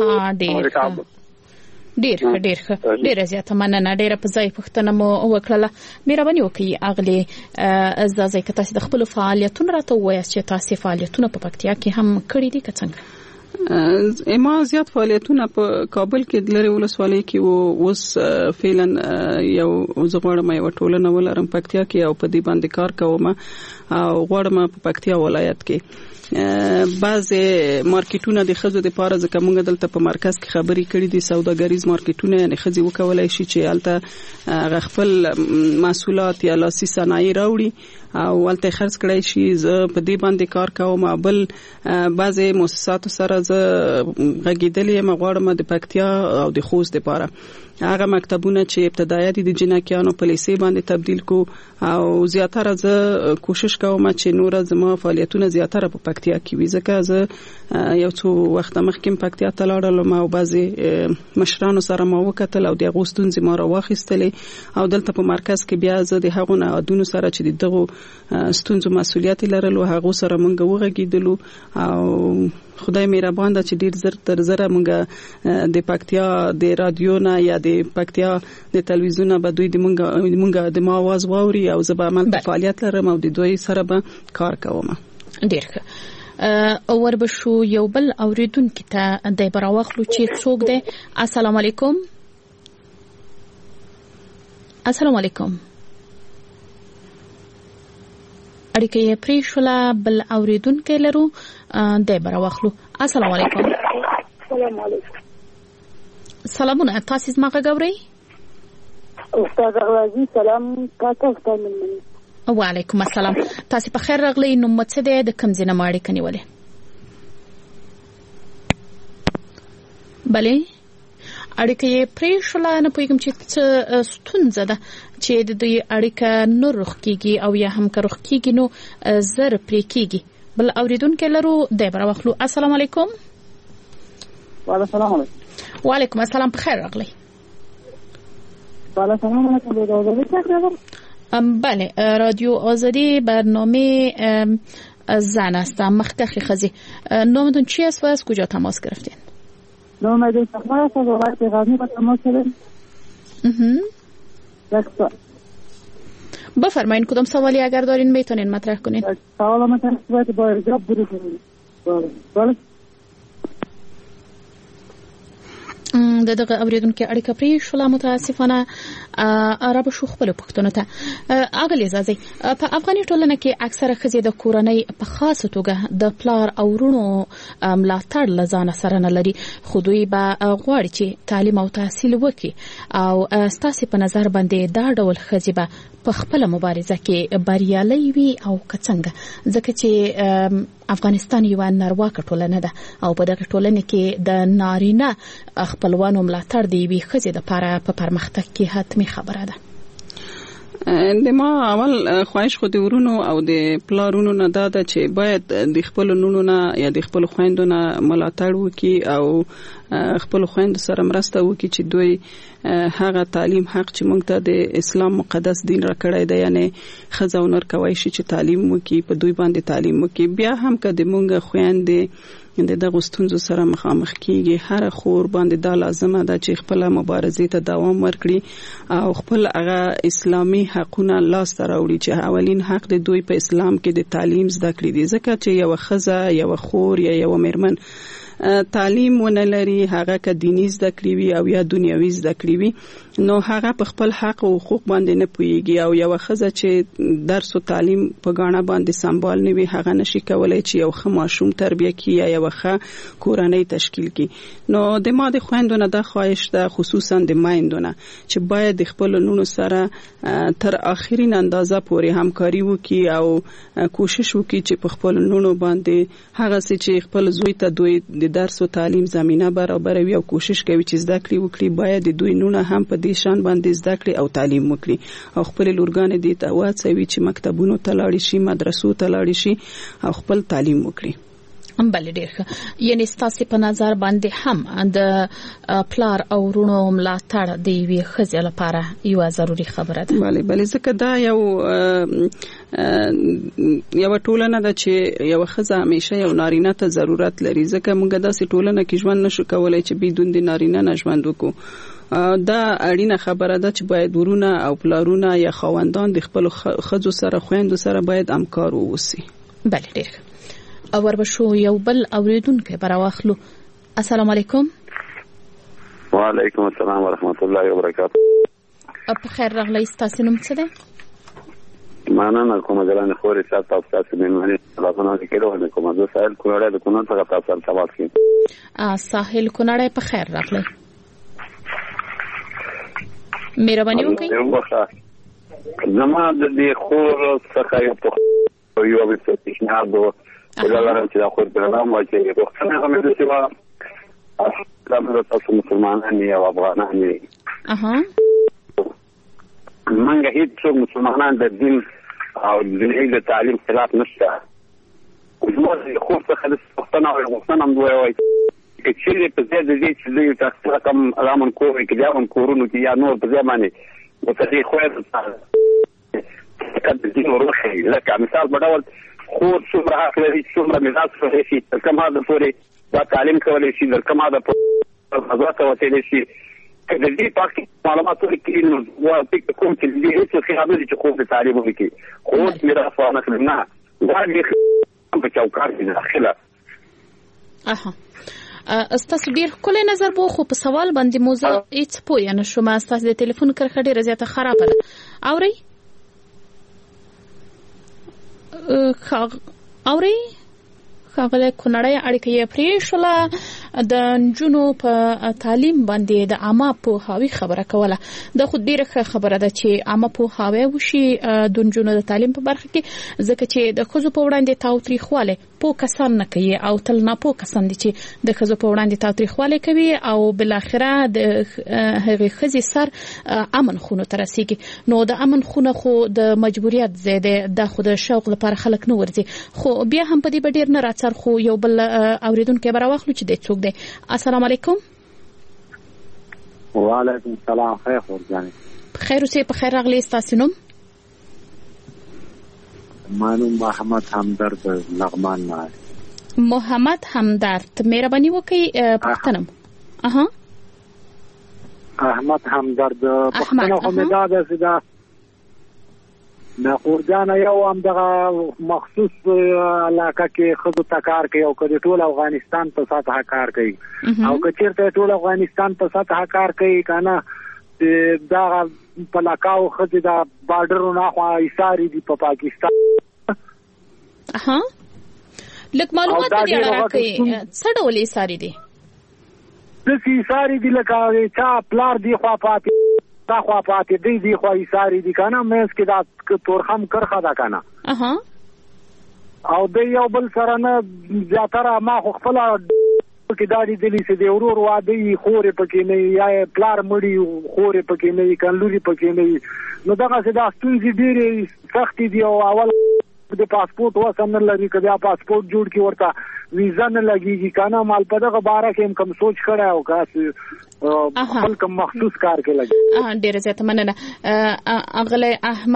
ډېر ښه ډېره زیاته مننه. ډېره په ځای پوښتنه مو وکړله. مهرباني وکړئ اغلې زازۍ که تاسو د خپلو فعالیتونو راته ووایاست چې تاسو فعالیتونه په پکتیا کې هم کړي دي که څنګه؟ ما زیات فعالیتونه په کابل کې د لري ولسوالۍ کې اوس فعلا یو زغړم یو ټولنه ولرم پکتیا کې او په دې باندې کار کوم او غواړم په پکتیا ولایت کې بعض مارکیټونه د خزو د پاره ځکه موږ دلته په مرکز کې خبرې کړې دي سوداګریز مارکیټونه یعنی خزي وکولای شي چې الته غخپل محصولات یا لاسي صنایع راوړي او ولته خرڅ کړی شي. زه په دې باندې کار کوم. بل بعضې مؤسساتو سره زه غږیدلې یم غواړم د پکتیا او د خوست لپاره هغه مکتبونه چې ابتدایي دي د جنکیانو په لیسې باندې تبدیل کو او زیاتره زه کوشش کوم چې نور زما فعالیتونه زیاتره په پکتیا کې وي. ځکه زه یو څو وخت مخکې پکتیا ته لاړم او بعضې مشرانو سره ما وکتل او د هغو ستونزې ما راواخیستلې او دلته په مرکز کې بیا زه د هغو نهادونو سره چې د دغو ستونزو مسؤلیت لرلو هغو سره موږ وغږېدلو او خدای مهربان ده چې ډیر زر تر زره موږ د پکتیا د رادیو نه یا د پکتیا د تلویزیون به دوی د موږ د ما आवाज واوري او زه به عمل فعالیت لرم او د دوی سره به کار کوم. ډیر ښه. اور بشو یو بل اوریدونکو ته د براوخلو چې څوک دی. السلام علیکم. السلام علیکم. اړیکه یې پرې شوله. بل اوریدونکو لرو د براوخلو. السلام علیکم. السلام علیکم. سلامونه. تاسو زما غوړی؟ استاد غازی سلام تاسو ته مننه. وعلیکم السلام. تاسو په خیر راغلی. نو مڅ دې د کوم ځای نه ماړی کنيولې؟ بله اړیکه یې پرې شوله. نه پوهیږم چې څه ستونزه ده چې د دوی اړیکه نه رخ کیږي او یا هم که رخ کیږي نو زر پرې کیږي. بل اوریدونکو لرو د براوخلو. السلام علیکم. وعلیکم السلام. په خیر راغلی. بله رادیو آزادی برنامه زن است. مخکخی خزی نامتون چی است و از کجا تماس گرفتین؟ نام دو سخمه است و وقت غزنی با تماس کردیم. بفرمایین کدام سوالی اگر دارین میتونین مطرح کنین. سوال مطرح باید با جواب برسونین. بله. دغه اوریدونکو اړیکه پرې شوله متاسفانه. عرب شو خپل پښتنو ته اغلی زازي په افغاني ټولنه کې اکثره ښځې د کورنۍ په خاصه توګه د پلار او ورونو ملاتړ لزان سره نه لري. خو دوی به غواړي چې تعلیم او تحصیل وکړي او ستاسو په نظر باندې دا ډول ښځې به په خپل مبارزه کې بریالي وي او څنګه؟ ځکه چې افغانستان یو نارواکه ټولنه ده او په دغه ټولنه کې د نارینه خپلوانو ملاتړ دی وی ښځې د لپاره په پرمختګ کې حتمی خبره ده. د ما اول خواهش خو د ورونو او د پلارونو نه ده چې باید د خپل نونو نه یا د خپل خويندو نه ملاتړ وکړي او خپل خويند سره مرسته وکړي چې دوی هغه تعلیم حق چې موږ ته د اسلام مقدس دین راکړی دی یعنی ښځه او نر کوي چې تعلیم وکړي په دوی باندې تعلیم وکړي. بیا هم که د موږ خويندې د دغه ستونزو سره مخامخ کیږي هر خور باندې دا لازمه ده چې خپل مبارزې ته دوام ورکړي او خپل هغه اسلامي حقونه لاس ته راوړي چې اولین حق د دوی په اسلام کې د تعلیم زده کړې دي. ځکه چې یو ښځه یو خور یا یو میرمن تعلیم ونه لري هغه که دیني زده کړې وي او یا دنیوي زده کړې وي نو هغه په خپل حق او حقوق باندې نه پوهیږي او یو ښځه چې درس او تعلیم په غاڼه باندې سمبال نه وي هغه نشي کولای چې یو ښه ماشوم تربیه کړي یا یو ښه کورنۍ تشکیل کړي. نو د ما د خويندو نه د خواهش ده خصوصا د مایندو نه چې باید د خپل نونو سره تر اخرین اندازه پورې همکاري وکړي او کوشش وکړي چې په خپل نونو باندې هغه څه چې خپل زوی ته دوی د درس او تعلیم زمينه برابروي او کوشش کوي چې زده کړې وکړي. باید د دوی نونه هم په دې شان باندې زده کړې او تعلیم وکړي او خپل لورګان دې ته واڅوي چې مکتبونو ته لاړ شي مدرسو ته لاړ شي او خپل تعلیم وکړي. بله ډیر ښه. یعنی ستاسو په نظر باندې هم د پلار او ورونو ملاتړ د یوې ښځې لپاره یو ضروري خبره ده. بله ځکه دا یو ټولنه ده چې یو ښځه همیشه یو نارینه ته ضرورت لري. ځکه موږ داسې ټولنه کې ژوند نشو کولای چې بدون د نارینه نه ژوند وکړو. دا اړینه خبره ده چې باید ورونه او پلارونه یا خاوندان د خپل ښځو سره خويندو سره باید همکار ووسی. بله ډیر ښه. اور بشو یو بل اوریدونکو براوخلو. السلام علیکم. وعلیکم السلام ورحمت الله وبرکاته. په خیر راغلی. تاسو نوم څه ده؟ مننه کوم ګران خوري تاسو تاسو مېمنه تاسو کې کېدو کوم زه ساحل کونړ د کونړ څخه تاسو سره بات کوم. ساحل کونړ په خیر راغلی. مهرباني وکړئ. زما د دې خور څخه یو په پیشنهاد ولله چې دا خو برنامه واچي وختونه هم د سیوا اصلا تاسو مسلمانان او افغانان یې منګه هیڅ مسلمانان د دین او د تعلیم خلاف نشته زموږ خو څه خلک پښتنه او غوښتنه هم دوی چې چیرې په ځای د دې چې دوی تاسو رقم رامن کوی کې دا هم کورونو کې یا نور په ځای باندې وتدي خو کله دې ورخه لکه مثال په ډول خو څومره حق لري څومره مزاج لري چې کوم هدا پورې دا تعلیم کولای شي در کوم هدا په حضرت وتلی شي د دې پاکي معلوماتو کې نو پک کوم چې دې هیڅ خیال نه چې خو د تعلیم وکړي خو میراث ونه کړنه دا دې په چوکاټ کې داخله استاسو ډیر کله نظر بو خو په سوال باندې موضوع هیڅ پوه نه شوم استاسو د ټلیفون کرخه ډیره زیاته خرابه ده اوري خاغله کونړی اړیکې پرې شوله د جنو په تعلیم باندې د عامه په هاوی خبره کوله د خو ډیره خبره ده چې عامه په هاوی وشي د جنو د تعلیم په برخه کې ځکه چې د خزو په وړاندې تاوتریخواله په کسان نه کوي او تل نه په کسان دي چې د خزو په وړاندې تاوتریخواله کوي او بل اخره د هغه خزي سر امن خونه ترسيږي نو د امن خونه خو د مجبوریت زیاده د خود شوق لپاره خلک نه ورځي خو بیا هم په دې ډیر نه راڅر خو یو بل اوریدونکو به راوخلو چې د څوک دی السلام علیکم وعلیکم السلام خیر ورځانی خیر اوسې په خیر راغلی تاسو نوم مانو محمد همدرد لغمان نه محمد همدرد مهرباني وکړئ پښتنم احمد همدرد پښتنه خو مې دا ده نه خورجان یو هم دغه مخصوص علاقه کې خزو تکار کوي او کله ټول افغانستان په سطح کار کوي او کچیرته ټول افغانستان په سطح کار کوي کنه دا په لکاو خزو دا بارډر نه خو ایثاری دی په پاکستان لکه معلومات دی راکې څه ډول ایثاری دی د ایثاری دی لکه چا پلار دی خو پاتې دا خو پاتې دی خو ایثاری دی کنه مېس کې دا تورخم کرخه دا کنه او د یو بل سره نه زیاتره ما خو خپل کې دا دي چې د ورور واده خورې پکې نه یا پلار مړی خورې پکې نه کلوري پکې نه نو دغه څه دا ستونزې ډېرې سخت دي او اول د پاسپورت وسن لري کله پاسپورت جوړ کی ورته ویزا نه لګيږي کنه مال په دغه باره کې کوم سوچ کړه او کاس خپل کوم مخصوص کار کې لګي ډېر زیات مننه اغله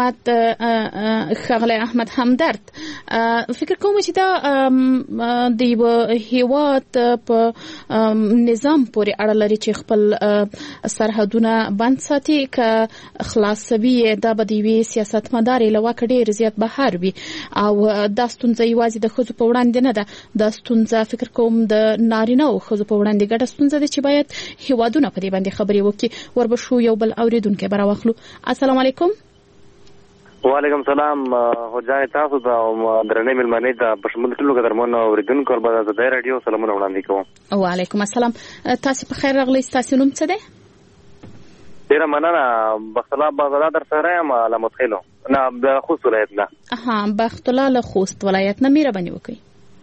احمد همدرد فکر کوم چې دا د هیواد په نظام پورې اړه لري چې خپل سرحدونه بند ساتي ک خلاصوي دا به دی سیاستمدار لواک ډېر زیات بهر وي او دا ستونزه یوازې د خزو په وړاندې نه ده دا ستونزه فکر کوم د نارینه او خزو په وړاندې ګډه ستونزه ده چې باید هیوادونه په دې باندې خبرې وکړي وربشو یو بل اوریدونکو به راوخلو السلام علیکم وعلیکم السلام هوجای تاسو ته درنې ملمنې ته پښمن ټولو قدرمن اوریدونکو په د رادیو سلامونه وړاندې کوم وعلیکم السلام تاسو په خیر راغلی تاسو نوم څه ده ډیره مننه بخت الله بغداد در سره یم له مدخلو نه د خوست ولایت نه بخت الله له خوست ولایت نه مهرباني وکړئ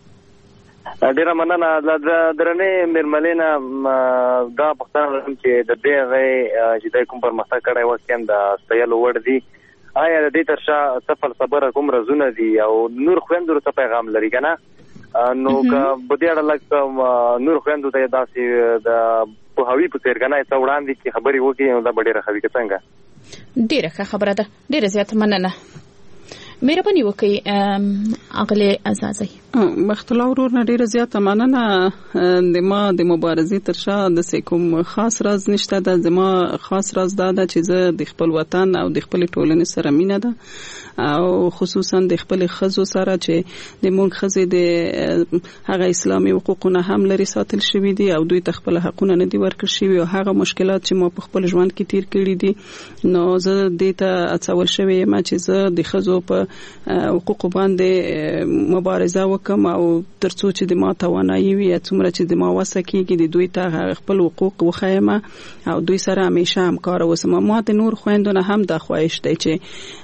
ډیره مننه درنې ملمنې دا پښتنه چې د دې چې د کوم پرمختګ کړای و کېم د سیل وړ دي آیا د دې ترشا سفل صبر کوم رزونه دي او نور خويندو ته پیغام لري کنه نو که بده اړه لکه نور خويندو ته داسې د په هوی په تیر کنه ته وړاندې چې خبري وکړي نو دا ډیره خوي څنګه ډیره خبره ده ډیره زیات مننه مهرباني وکړئ اغله عزازي بخت الله ورور نه ډیره زیاته مننه د ما د مبارزې ترشا د کوم خاص راز نشته د زما خاص راز دا چې زه د خپل وطن او د خپل ټولنې سره مینه ده او خصوصا د خپل خزو سره چې د مونږ خزې د هغه اسلامي حقوقونه هم لري ساتل شوی دي او دوی خپل حقونه نه دي ورکړ شوی او هغه مشکلات چې ما په خپل ژوند کې تیر کړی دي نو زه د ته اڅول شوی ما چې زه د خزو په حقوق باندې مبارزه وکم او ترڅو چې د ما توانایي وي څومره چې د ما وسه کېږي د دوی ته خپل حقوق وخایم او دوی سره همیشه همکار اوسم ما د نور خويندو نه هم د خواهش دی چې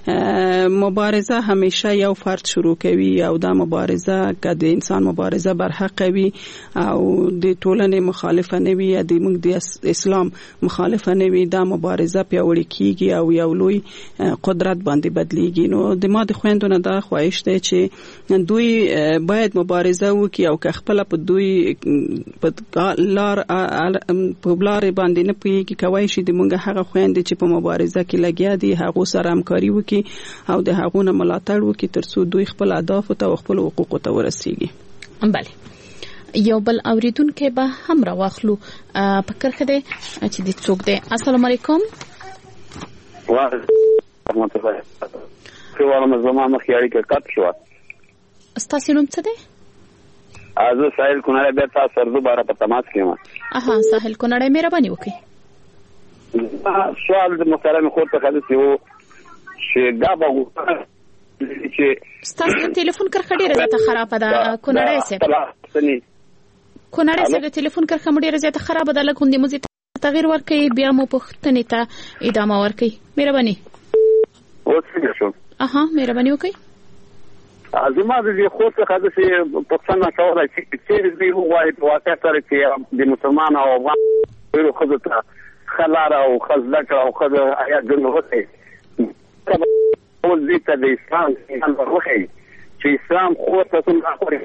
مبارزه همیشه یو فرد شروع کوي او دا مبارزه که د انسان مبارزه بر حق وي او د ټولنې مخالفه نه وي د موږ د اسلام مخالفه نه وي دا مبارزه پیاوړې کیږي او یو لوی قدرت باندې بدلیږي نو د ما د خويندو نه دا خواهش دی چې دوی باید مبارزه وکړي او که خپل په دوی په لار باندې نه پوهیږي کوي شي د مونږ هغه خويندې چې په مبارزه کې لګیا دي هغه سره همکاري وکړي او د هغو نه ملاتړ وکړي ترڅو دوی خپل اهداف او خپل حقوق ته ورسیږي. بله یو بل اوریدونکو به هم راوخلو په کرخه دي چې د څوک دي. السلام علیکم. ورحمت الله. کومه زما مخیاري کې کټ شو. استاسو نوم څه دی؟ از ساحل کونړ به تاسو سره دوباره په تماس کې ما. ساحل کونړ مهرباني وکړئ. سوال د محترم خور ته خالص یو چې دا به چې ستاسو ټلیفون کرخه ډیره زیاته خراب ده کونړ سه کونړ سه د ټلیفون کرخه ډیره زیاته خراب ده لکه د موزیک تغییر ورکړي بیا مو پښتنې ته ادامه ورکړي مهرباني. اوسه شو. مهرباني وکړئ. زما د خور څخه د پښتنه کوله چې دې هوای په واقع سره چې د مسلمان او افغان ورو خزه ته خلار او خزلک او خزه آیات جنوبه اول دې ته د اسلام ورخی چې اسلام خو ته څنګه اخوري.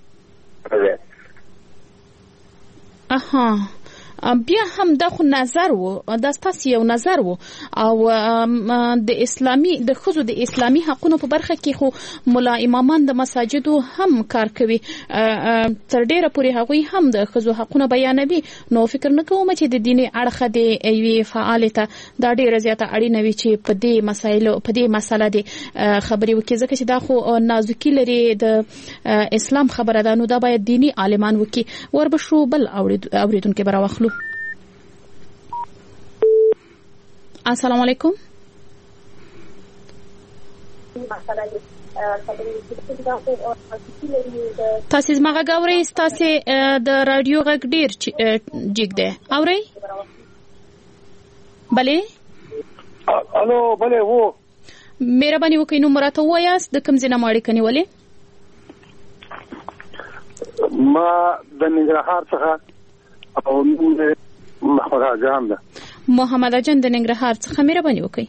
بیا هم دا خو نظر وو دا ستاسو یو نظر وو او د اسلامي د خزو د اسلامي حقونو په برخه کې خو مولا امامان د مساجدو هم کار کوي تر ډیره پورې هغوی هم د خزو حقونه بیانوي. نو فکر نه کوم چې د دیني اړخه د ایوي فعالیته دا ډیره زیاته اړینه وي چې په دې مسایلو په دې مسله د خبرې وکړي ځکه چې دا خو نازکی لري د اسلام خبره ده نو دا باید دینی عالمان وکړي. وربشو بل اوریدونکو براوخلو. السلام علیکم. تاسو زما غاوري تاسو د رادیو غږ ډیر جګ دی اوري بله الو بله وو مهرباني وکړئ نو مراته وایاست د کوم ځای نه ماړی کني ولې ما د ننګرهار څخه او محمد اجان ده محمد اجان د ننګرهار څخه مهرباني وکړئ.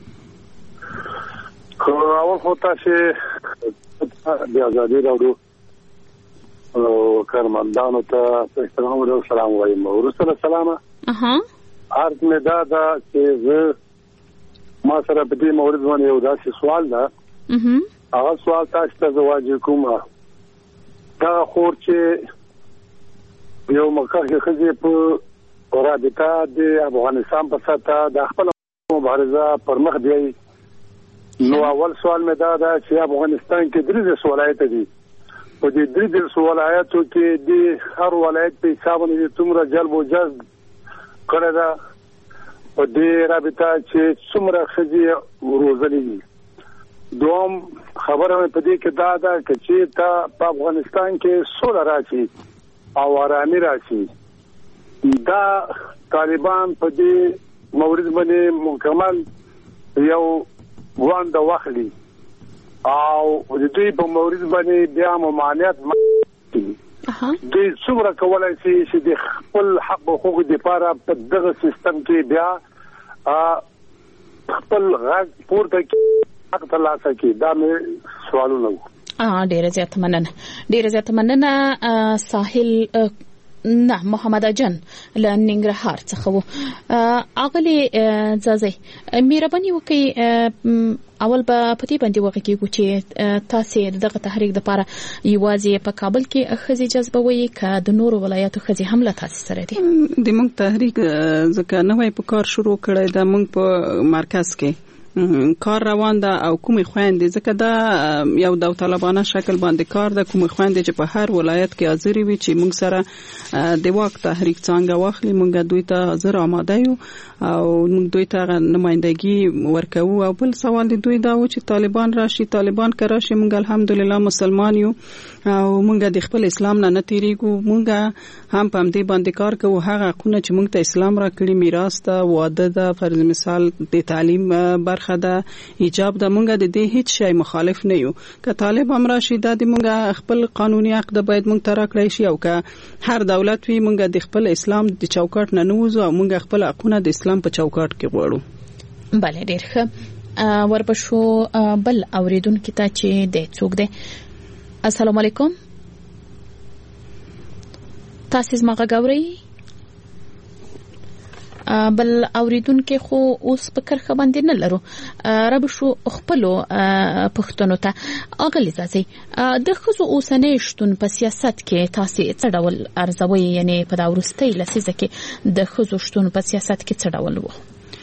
اول خو تاسو د ازادي راډیو او کارمندانو ته احترام او سلام وایم. ورسره سلامه عرض مې دا چې ما سره په دې مورید باندې یو داسې سوال ده. هغه سوال تاسو ته ځواب کوم. دا خور چې یو مکه خزي په رابطه د افغانستان په ساته د خپل مبارزه پر مخ دی. نو اول سوال مې دا ده چې افغانستان کې درې ولایت دي. په دې درې ولایتو کې د هر ولایت په حساب باندې څومره جلب او جذب کړی ده په دې رابطه چې څومره خزي روزلې دي. دوم خبره په دې کې دا ده چې تا په افغانستان کې سوله راشي او آرامي راشي. دا طالبان په دې مورید باندې مکمل یو وان د واخلي او د دې په مورید باندې بیا ممانعت دوی څومره کولای شي چې د خپل حق او حقوق لپاره په دغه سیستم کې بیا خپل غږ پورته حق ترلاسه کړي. دا مې سوالونه وو. ډیره زیاته مننه ساحل نه محمد اجان لننګرهار څخه وو. اغلی زازي مهرباني وکي اول په پتی باندې وکړو چې تاسو دغه تحریک د لپاره یوازې په کابل کې اخزي جذبوي ک د نور ولایتو خزي حمله تاسو سره دي. د موږ تحریک ځکه نوې په کار شروع کړی دا موږ په مرکز کې کار روان ده او کومې خويندې ځکه دا یو د طالبانه شکل باندې کار ده. کومې خويندې چې په هر ولایت کې حاضر وي چې موږ سره د واک تحریک څنګه واخلي موږ دوی ته حاضر آماده یو او موږ دوی ته نمائندګي ورکوو. او بل سوال دی دوی دا و چې طالبان راشي طالبان کراشي موږ الحمدلله مسلمان یو او موږ د خپل اسلام نه تیریږو. موږ هم په دې باندې کار کوو. هغه حقونه چې موږ ته اسلام راکړي میراث ده واده ده فرض مثال د تعلیم برخه ده ایجاب ده موږ د دې هیڅ شی مخالف نه یو. که طالب هم راشي دا د موږ خپل قانوني حق ده باید موږ ته راکړی شي او که هر دولت وي موږ د خپل اسلام د چوکاټ نه نوځو او موږ خپل حقونه د اسلام په چوکاټ کې غواړو. بله ډیر ښه. ورپښو بل اوریدونکو ته چې د څوک ده. السلام علیکم. تاسو زما غږورئ؟ بل اوریدونکو خو اوس په کرخه باندې نه لرو. رب شو خپلو پښتنو ته اغلی ځي د خزو اوسنۍ شتون په سیاست کې تاسو څه ډول ارزوي، یعنی په دا ورستۍ لسیزه کې د خزو شتون په سیاست کې څه ډول وو؟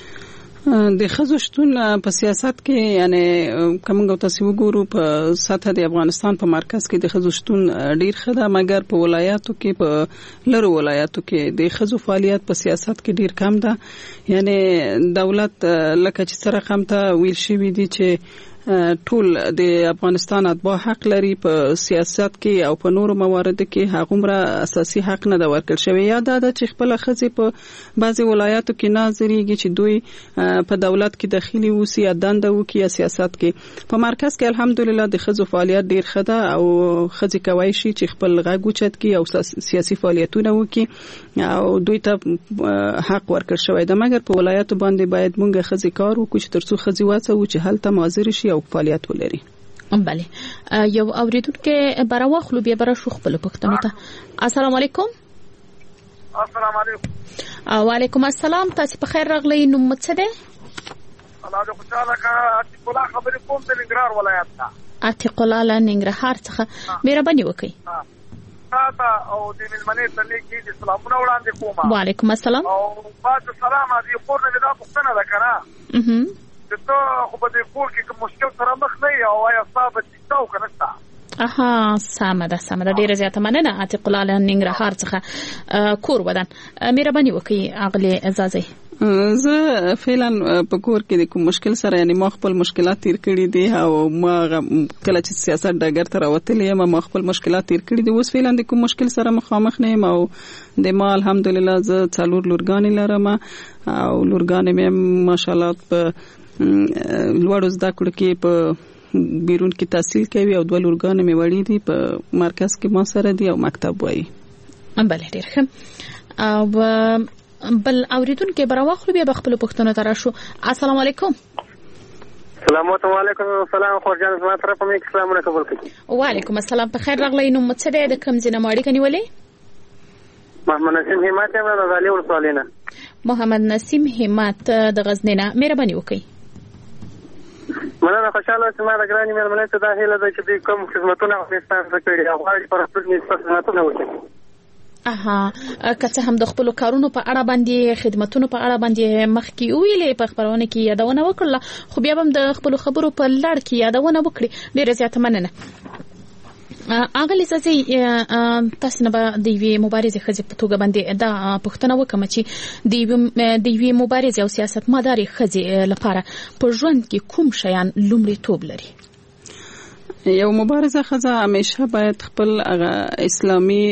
د خزو شتون په سیاست کې یعنی کومه تاسو وګورو په سطح د افغانستان په مرکز کې د خزو شتون ډیر خده، مګر په ولایاتو کې په لرو ولایاتو کې د خزو فعالیت په سیاست کې ډیر کم ده. یعنی دولت لکه چې سره کم ته ویل شي دي چې ټول د افغانستان اتباع حق لري په سیاست کې او په نورو مواردو کې هغومره اساسي حق نه دا ورکړل شوی. یا دا چې خپل خزي په بعضي ولایاتو کې ناظریږي چې دوی په دولت کې داخلي وسی یا دنده وکي یا سیاست کې. په مرکز کې الحمدلله د خزو فعالیت ډیر خده او خزي کوي شي چې خپل غږ اوچت کی او سیاسي فعالیتونه وکي او دوی ته حق ورکړل شوی ده. مګر په ولایاتو باندې باید مونږ خزي کار وکړو چې ترڅو خزي واڅو چې هلته مازر شي او فعالیت ولري. بله یو اوریدونکو براواخلو بیا برا شو خپل پښتنو ته. السلام علیکم. السلام علیکم. وعلیکم السلام. تاسو په خیر راغلی. نوم څه دی؟ الله دې خوشاله کا. عتیق الله خبرې کوم د ننګرهار ولایت ته. عتیق الله له ننګرهار څخه مهرباني وکړئ. تاسو او د ملمنې تلې کې د سلامونه وړاندې کوم. وعلیکم السلام. او بعد سلام دې خور نه دا پښتنه ده کنه. ته خو په دې کور کې کوم مشکل سره مخ نه یې او یا صاحب چې تاسو کنه تا. سمه ده ډیره زیاته مننه. عتیق الله له ننګرهار څخه کور ودان مهرباني وکړئ اغلی عزازي. زه فعلا په کور کې د کوم مشکل سره یعنی ما خپل مشکلات تیر کړی دي او ما کله چې سیاست ډګر ته راوتلې ما خپل مشکلات تیر کړی دي. اوس فعلا د کوم مشکل سره مخامخ نه یم او د ما الحمدلله زه 4 لورګانې لرم او لورګانې مې ماشاءالله په لوړو زده کړو کې په بیرون کې تحصیل کوي او 2 لورګانې مې وړي دي په مرکز کې ما سره دي او مکتب وایي. بله ډیر ښه. او بل اوریدونکو براواخلو بیا خپل پښتنو ته راشو. السلام علیکم. السلام علیکم. سلام خورجان زما طرف مې سلامونه قبول کړئ. وعلیکم السلام. په خیر راغلی. نوم څه دی؟ د کوم ځای نه ماړی کنيولې؟ محمد نسیم همت یم د غزنی ولسوالۍ نه. محمد نسیم همت د غزنی نه مهرباني وکړئ. مننه. خوشاله چې ما د ګرانې مېرمنې ته دا هیله ده چې دوی کوم خدمتونه افغانستان ته کړي او غواړي پر خپل ملت خدمتونه وکړي. که هم د خپل کارونو په اړه باندې خدماتونو په اړه باندې مخکې ویلې په خبرونه کې یادونه وکړه، خو بیا هم د خپل خبرو په لړ کې یادونه وکړي. ډیره زیاته مننه. اغلی ساسي تاسو نه به د وی مبارزه خځې په توګه باندې دا پښتنه وکم چې د وی مبارزه او سیاست مداري خځې لپاره په ژوند کې کوم شیان لومړی توب لري؟ یو مبارزه خزه همیشه باید خپل اسلامی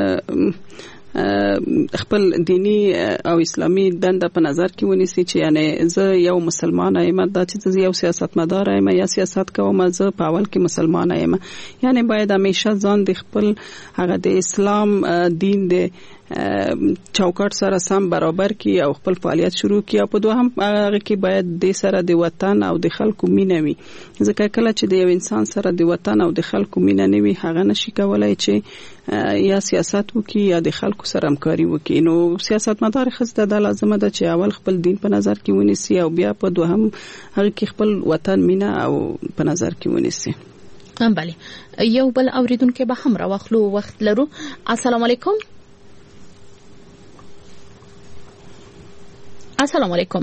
خپل دینی او اسلامی دنده په نظر کې ونیسي چې یعنی زه یو مسلمان یم، دا چې زه یو سیاستمدار یم یا سیاست کوم، زه په اول کې مسلمان یم. یعنی باید همیشه ځان د خپل هغه د اسلام دین د چوکاټ سره سم برابر کی او خپل فعالیت شروع کی. او په دوهم هغه کې باید د سره د وطن او د خلکو مینه وي، ځکه کله چې د یو انسان سره د وطن او د خلکو مینه نه وي هغه نشي کولای چې یا سیاست وکي یا د خلکو سره همکاري وکي. نو سیاستمدار خزه د لازمه ده چې اول خپل دین په نظر کې ونیسي او بیا په دوهم هغه کې خپل وطن مینه او په نظر کې ونیسي. بله یو بل اوریدونکو به هم راوخلو وخت لرو. السلام علیکم. السلام علیکم.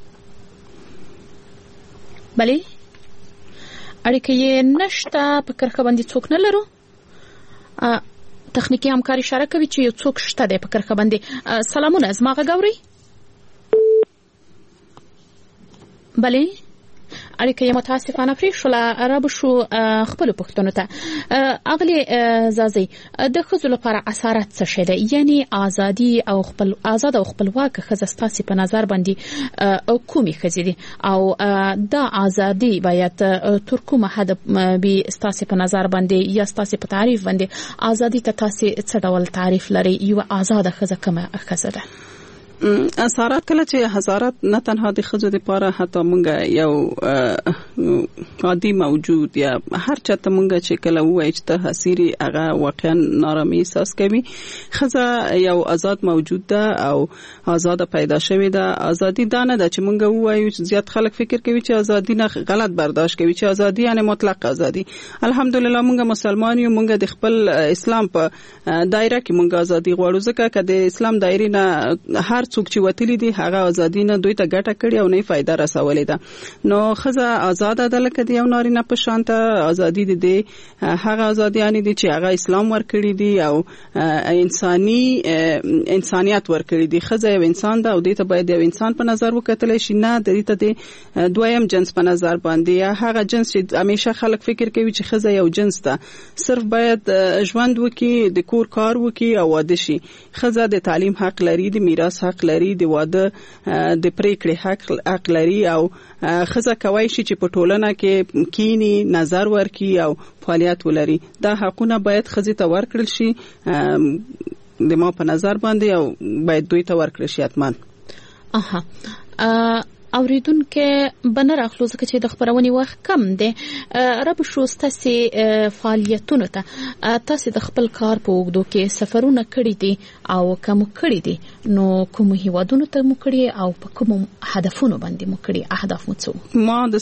بله اړیکه یې نشته، په کرخه باندې څوک نه لرو. تخنیکی همکاري اشاره کوي چې یو څوک شته دی په کرخه باندې. سلامونه زما غاوري. بله اړیکه یې متاسفانه پرې شو. عرب شو خپل پښتنو ته. اغلی زازي د خزو لپاره اثرات څه شي دي؟ یعنی ازادي او خپل آزاد او خپلواک خزستاسي په نظر باندې کومي خزي دي او دا ازادي باید تر کومه حد به استاسي په نظر باندې یا استاسي په تعریف باندې ازادي ته تاسو څه ډول تعریف لري؟ یو آزاد خزه کومه خزه ده؟ اثرات کله چې حضرات نه تنها د خزو لپاره حتی مونږ یو عادي موجود یا هر چاته مونږ چې کله وایي چې ته حسيري هغه واقعا نارامي احساس کوي. خزه یو آزاد موجود ده او آزاد پیدا شوی ده. ازادي دا نه ده چې مونږ وایو چې زیات خلک فکر کوي چې ازادي نه غلط برداشت کوي چې ازادي یعنی مطلق ازادي. الحمدلله مونږ مسلمان یو، مونږ د خپل اسلام په دایره کې مونږ ازادي غواړو ځکه چې د اسلام دایره نه هر څوک چې وتلی دي هغه ازادي نه دوی ته ګټه کړي او نه فائدہ رسولې ده. نو خزه آزاد ده لکه د یو نارینه په شان ته ازادي دي هغه ازادي یعنی دي چې هغه اسلام ورکړي دي او انسانيت ورکړي دي. خزه یو انسان ده او دې ته باید یو انسان په نظر وکتل شي، نه د دې ته د دویم جنس په نظر باندې یا هغه جنس چې همیشه خلک فکر کوي چې خزه یو جنس ده صرف باید ژوند وکي، د کور کار وکي او واده شي. خزه د تعلیم حق لري، د میراث حق لري، د واده د پریکړې حق لري او خزه کوي شي چې په ټولنه کې کینی نظر ورکي او فعالیت ولري. دا حقونه باید خزه ته ورکړل شي د ما په نظر باندې او باید دوی ته ورکړل شي اتمان. اوریدونکو بنر اخلو ځکه چې د خبرونې وخت کم دی. رب شوسته سي فعالیتونه ته تاسو د خپل کار په وګړو کې سفرونه کړی دي او کوم کړی دي، نو کوم هیوادونو ته مو کړی او په کوم هدفونو باندې مو کړی؟ اهداف مو څه؟ ما د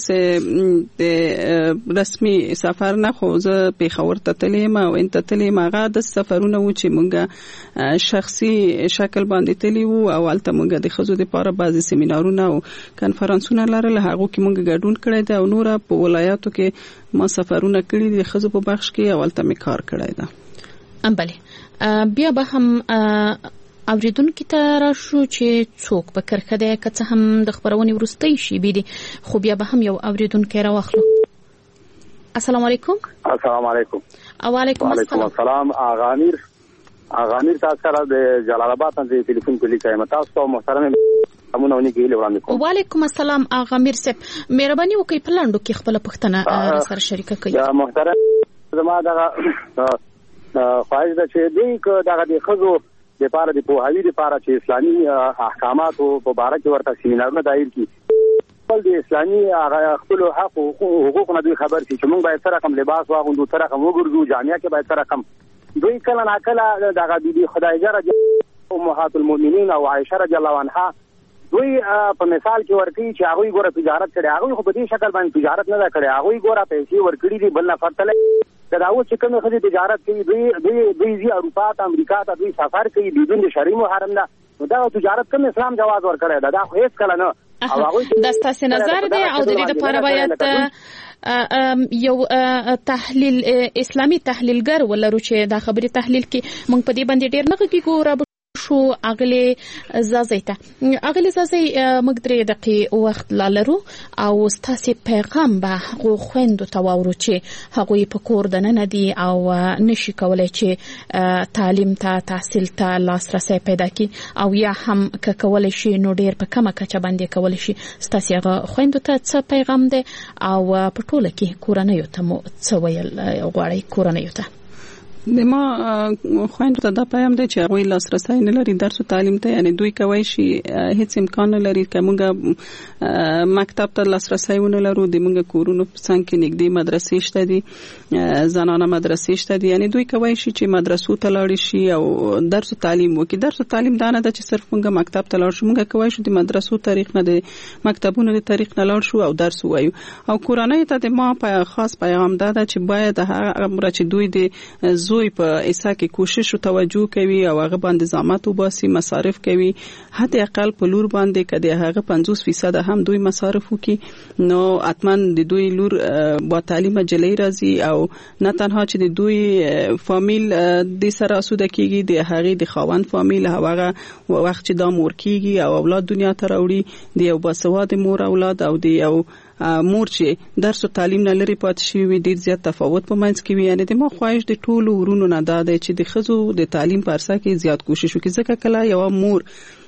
رسمي سفر نه خو زه په خبر ته تلم او انت تلم هغه د سفرونه و چې مونږه شخصي شکل باندې تلی وو او البته مونږه د خزو د لپاره بعضي سیمینارونه او کنفرانسونه لرل، هغه کې مونږ ګډون کړی دی او نور په ولایاتو کې ما سفرونه کړی دي خزو په بخش کې او البته می کار کړی دی. بله بیا به هم اوریدونکو ته راشو چې څوک په کرکده کڅه هم د خبرونې ورستۍ شي بيدي، خو بیا به هم یو اوریدونکو راوخلو. السلام علیکم. السلام علیکم. وعلیکم السلام. اغامیر تاسو سره د جلال آباد څخه ټلیفون کولی کایم. تاسو محترم امونونی کې وړاندې کوم. وعلیکم السلام اغامیر صاحب، مهرباني وکړئ په لاندو کې خپل پښتنه سره شریک کړئ. یا محترم زما دغه خواهش ده چې دوی کو دغه د خزو د لپاره د پوهاوی لپاره چې اسلامي احکامات او مبارک ورته سیمینارونه دایر کی خپل د اسلامي خپل حق او حقوق نه دوی خبر شي چې موږ باید سره کوم لباس واغوندو، سره کوم وګورځو، جامعه کې باید سره کوم دوی کله ناکله دغه بیبي خدایجه رضی امهات المؤمنین او عائشه رضی الله عنها دوی په مثال کې ورته چې هغه ګوره تجارت کړي، هغه خو په دې شکل باندې تجارت نه کړي، هغه ګوره پیسې ورکړي دي بل نه فرتله دا و چې کومه خدي تجارت کوي دوی اروپا ته امریکا ته دوی سفر کوي بدون شرعي محرم نه، دا تجارت کوم اسلام جواز ورکړي دا خو هیڅ کله نه. او هغه د ستاسو نظر دی او د دې لپاره باید یو تحلیل اسلامي تحلیلګر ولرو چې دا خبري تحلیل کې موږ په دې باندې ډیر نه کېږو. شو اغلی زازیته موږ درې دقیقې وخت لرو او ستاسو پیغام به خويندو ته واورو چې هغه په کور دننه دي او نشي کولای چې تعلیم ته تحصیل ته لاسرسي پیدا کړي او یا هم کولای شي نو ډیر په کومه کچه باندې کولای شي. ستاسو هغه خويندو ته څه پیغام دی او په ټوله کې کورنۍ ته مو څه ویل غواړي؟ کورنۍ ته د ما خويندو ته دا پیغام دی چې هغه لاسرسي نه لري درس او تعلیم ته، یعنی دوی کوي شي هیڅ امکان نه لري کومه مکتب ته لاسرسي ونه لرو. د موږ کورونو په څنګ کې نږدې مدرسې شته دي، زنانه مدرسې شته دي، یعنی دوی کوي شي چې مدرسو ته لاړ شي او درس او تعلیم وکړي. درس او تعلیم دا نه ده چې صرف موږ مکتب ته لاړ شو، موږ کوي شو د مدرسو تاریخ نه د مکتبونو د تاریخ نه لاړ شو او درس وایو. او کورنۍ ته د ما خاص پیغام ده چې باید هغه چې دوی د زوی په ایسا کې کوشش او توجه کوي او هغه باندې زحمت وباسي، مصارف کوي، حتی اقل په لور باندې کده هغه 50% هم دوی مصارف وکي، نو اتمن د دوی لور با تعلیم جلې راځي او نه تنها چې د دوی فامیل د سره اسوده کیږي، د هغه د خاوند فامیل هغه وخت چې دا مور کیږي او اولاد دنیا ته راوړي، د یو باسواده مور اولاد او د یو مور چې درس او تعلیم نه لري پات شي وي ډیر زیات تفاوت په منځ کې وي. یعنی د ما خواهش د ټولو ورونو نه ده چې د خزو د تعلیم په ارسه کې زیات کوشش وکړي، ځکه کله یو مور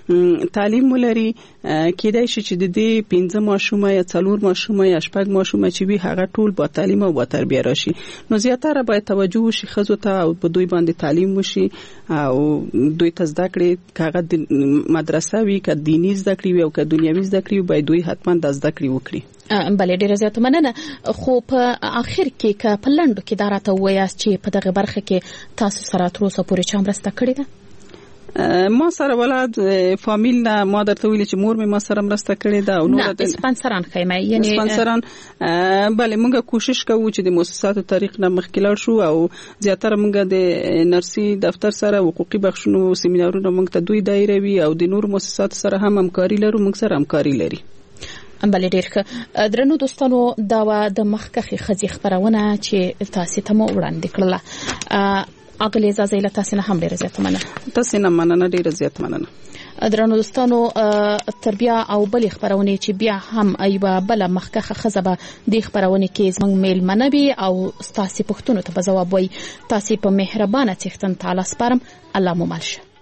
تعلیم ولري کېدای شي چې د دې 15 ماشومه یا 4 ماشومه یا 6 ماشومه چې وي هغه ټول با تعلیم او با تربیه راشي. نو زیاتره باید توجه وشي خزو ته او په دوی باندې تعلیم وشي او دوی ته زده کړي کاغه د مدرسه وي که دینی زده کړي وي او که دنیوي زده کړي باید دوی حتما د زده کړي وکړي. بلې ډیره زیاته مننه. خو په اخر کې که په لنډو کې دا راته ووایاست چې په دغه برخه کې تاسو سره تر اوسه پورې چا مرسته کړې ده؟ ما سره ولاد فامیل نه ما درته ویل چې مور مې ما سره مرسته کړې ده او نور د سپانسران خیمه یعنی سپانسران بله موږ کوشش کوو چې د مؤسساتو طریق نه مخکې لاړ شو او زیاتره موږ د نرسي دفتر سره حقوقي بخښنو سیمینارونه موږ ته دوی دایره وي او د نور مؤسساتو سره هم همکاري لرو موږ سره همکاري لري. بلې ډېر ښه. درنو دوستانو دا د مخکښې ښځې خپرونه چې تاسو ته مو وړاندې کړله. اغلی اجازه له تاسو نه هم ډیره زیاته مننه. تاسو نه مننه ډیره زیاته مننه. درنو دوستانو تربیه او بل خبرونه چې بیا هم ایبه بل مخکخه خزبه د خبرونه کې زمنګ میل منبي او تاسو پښتون ته جواب وای. تاسو په مهربانه څښتن تعالی سپارم. الله مو مالشه.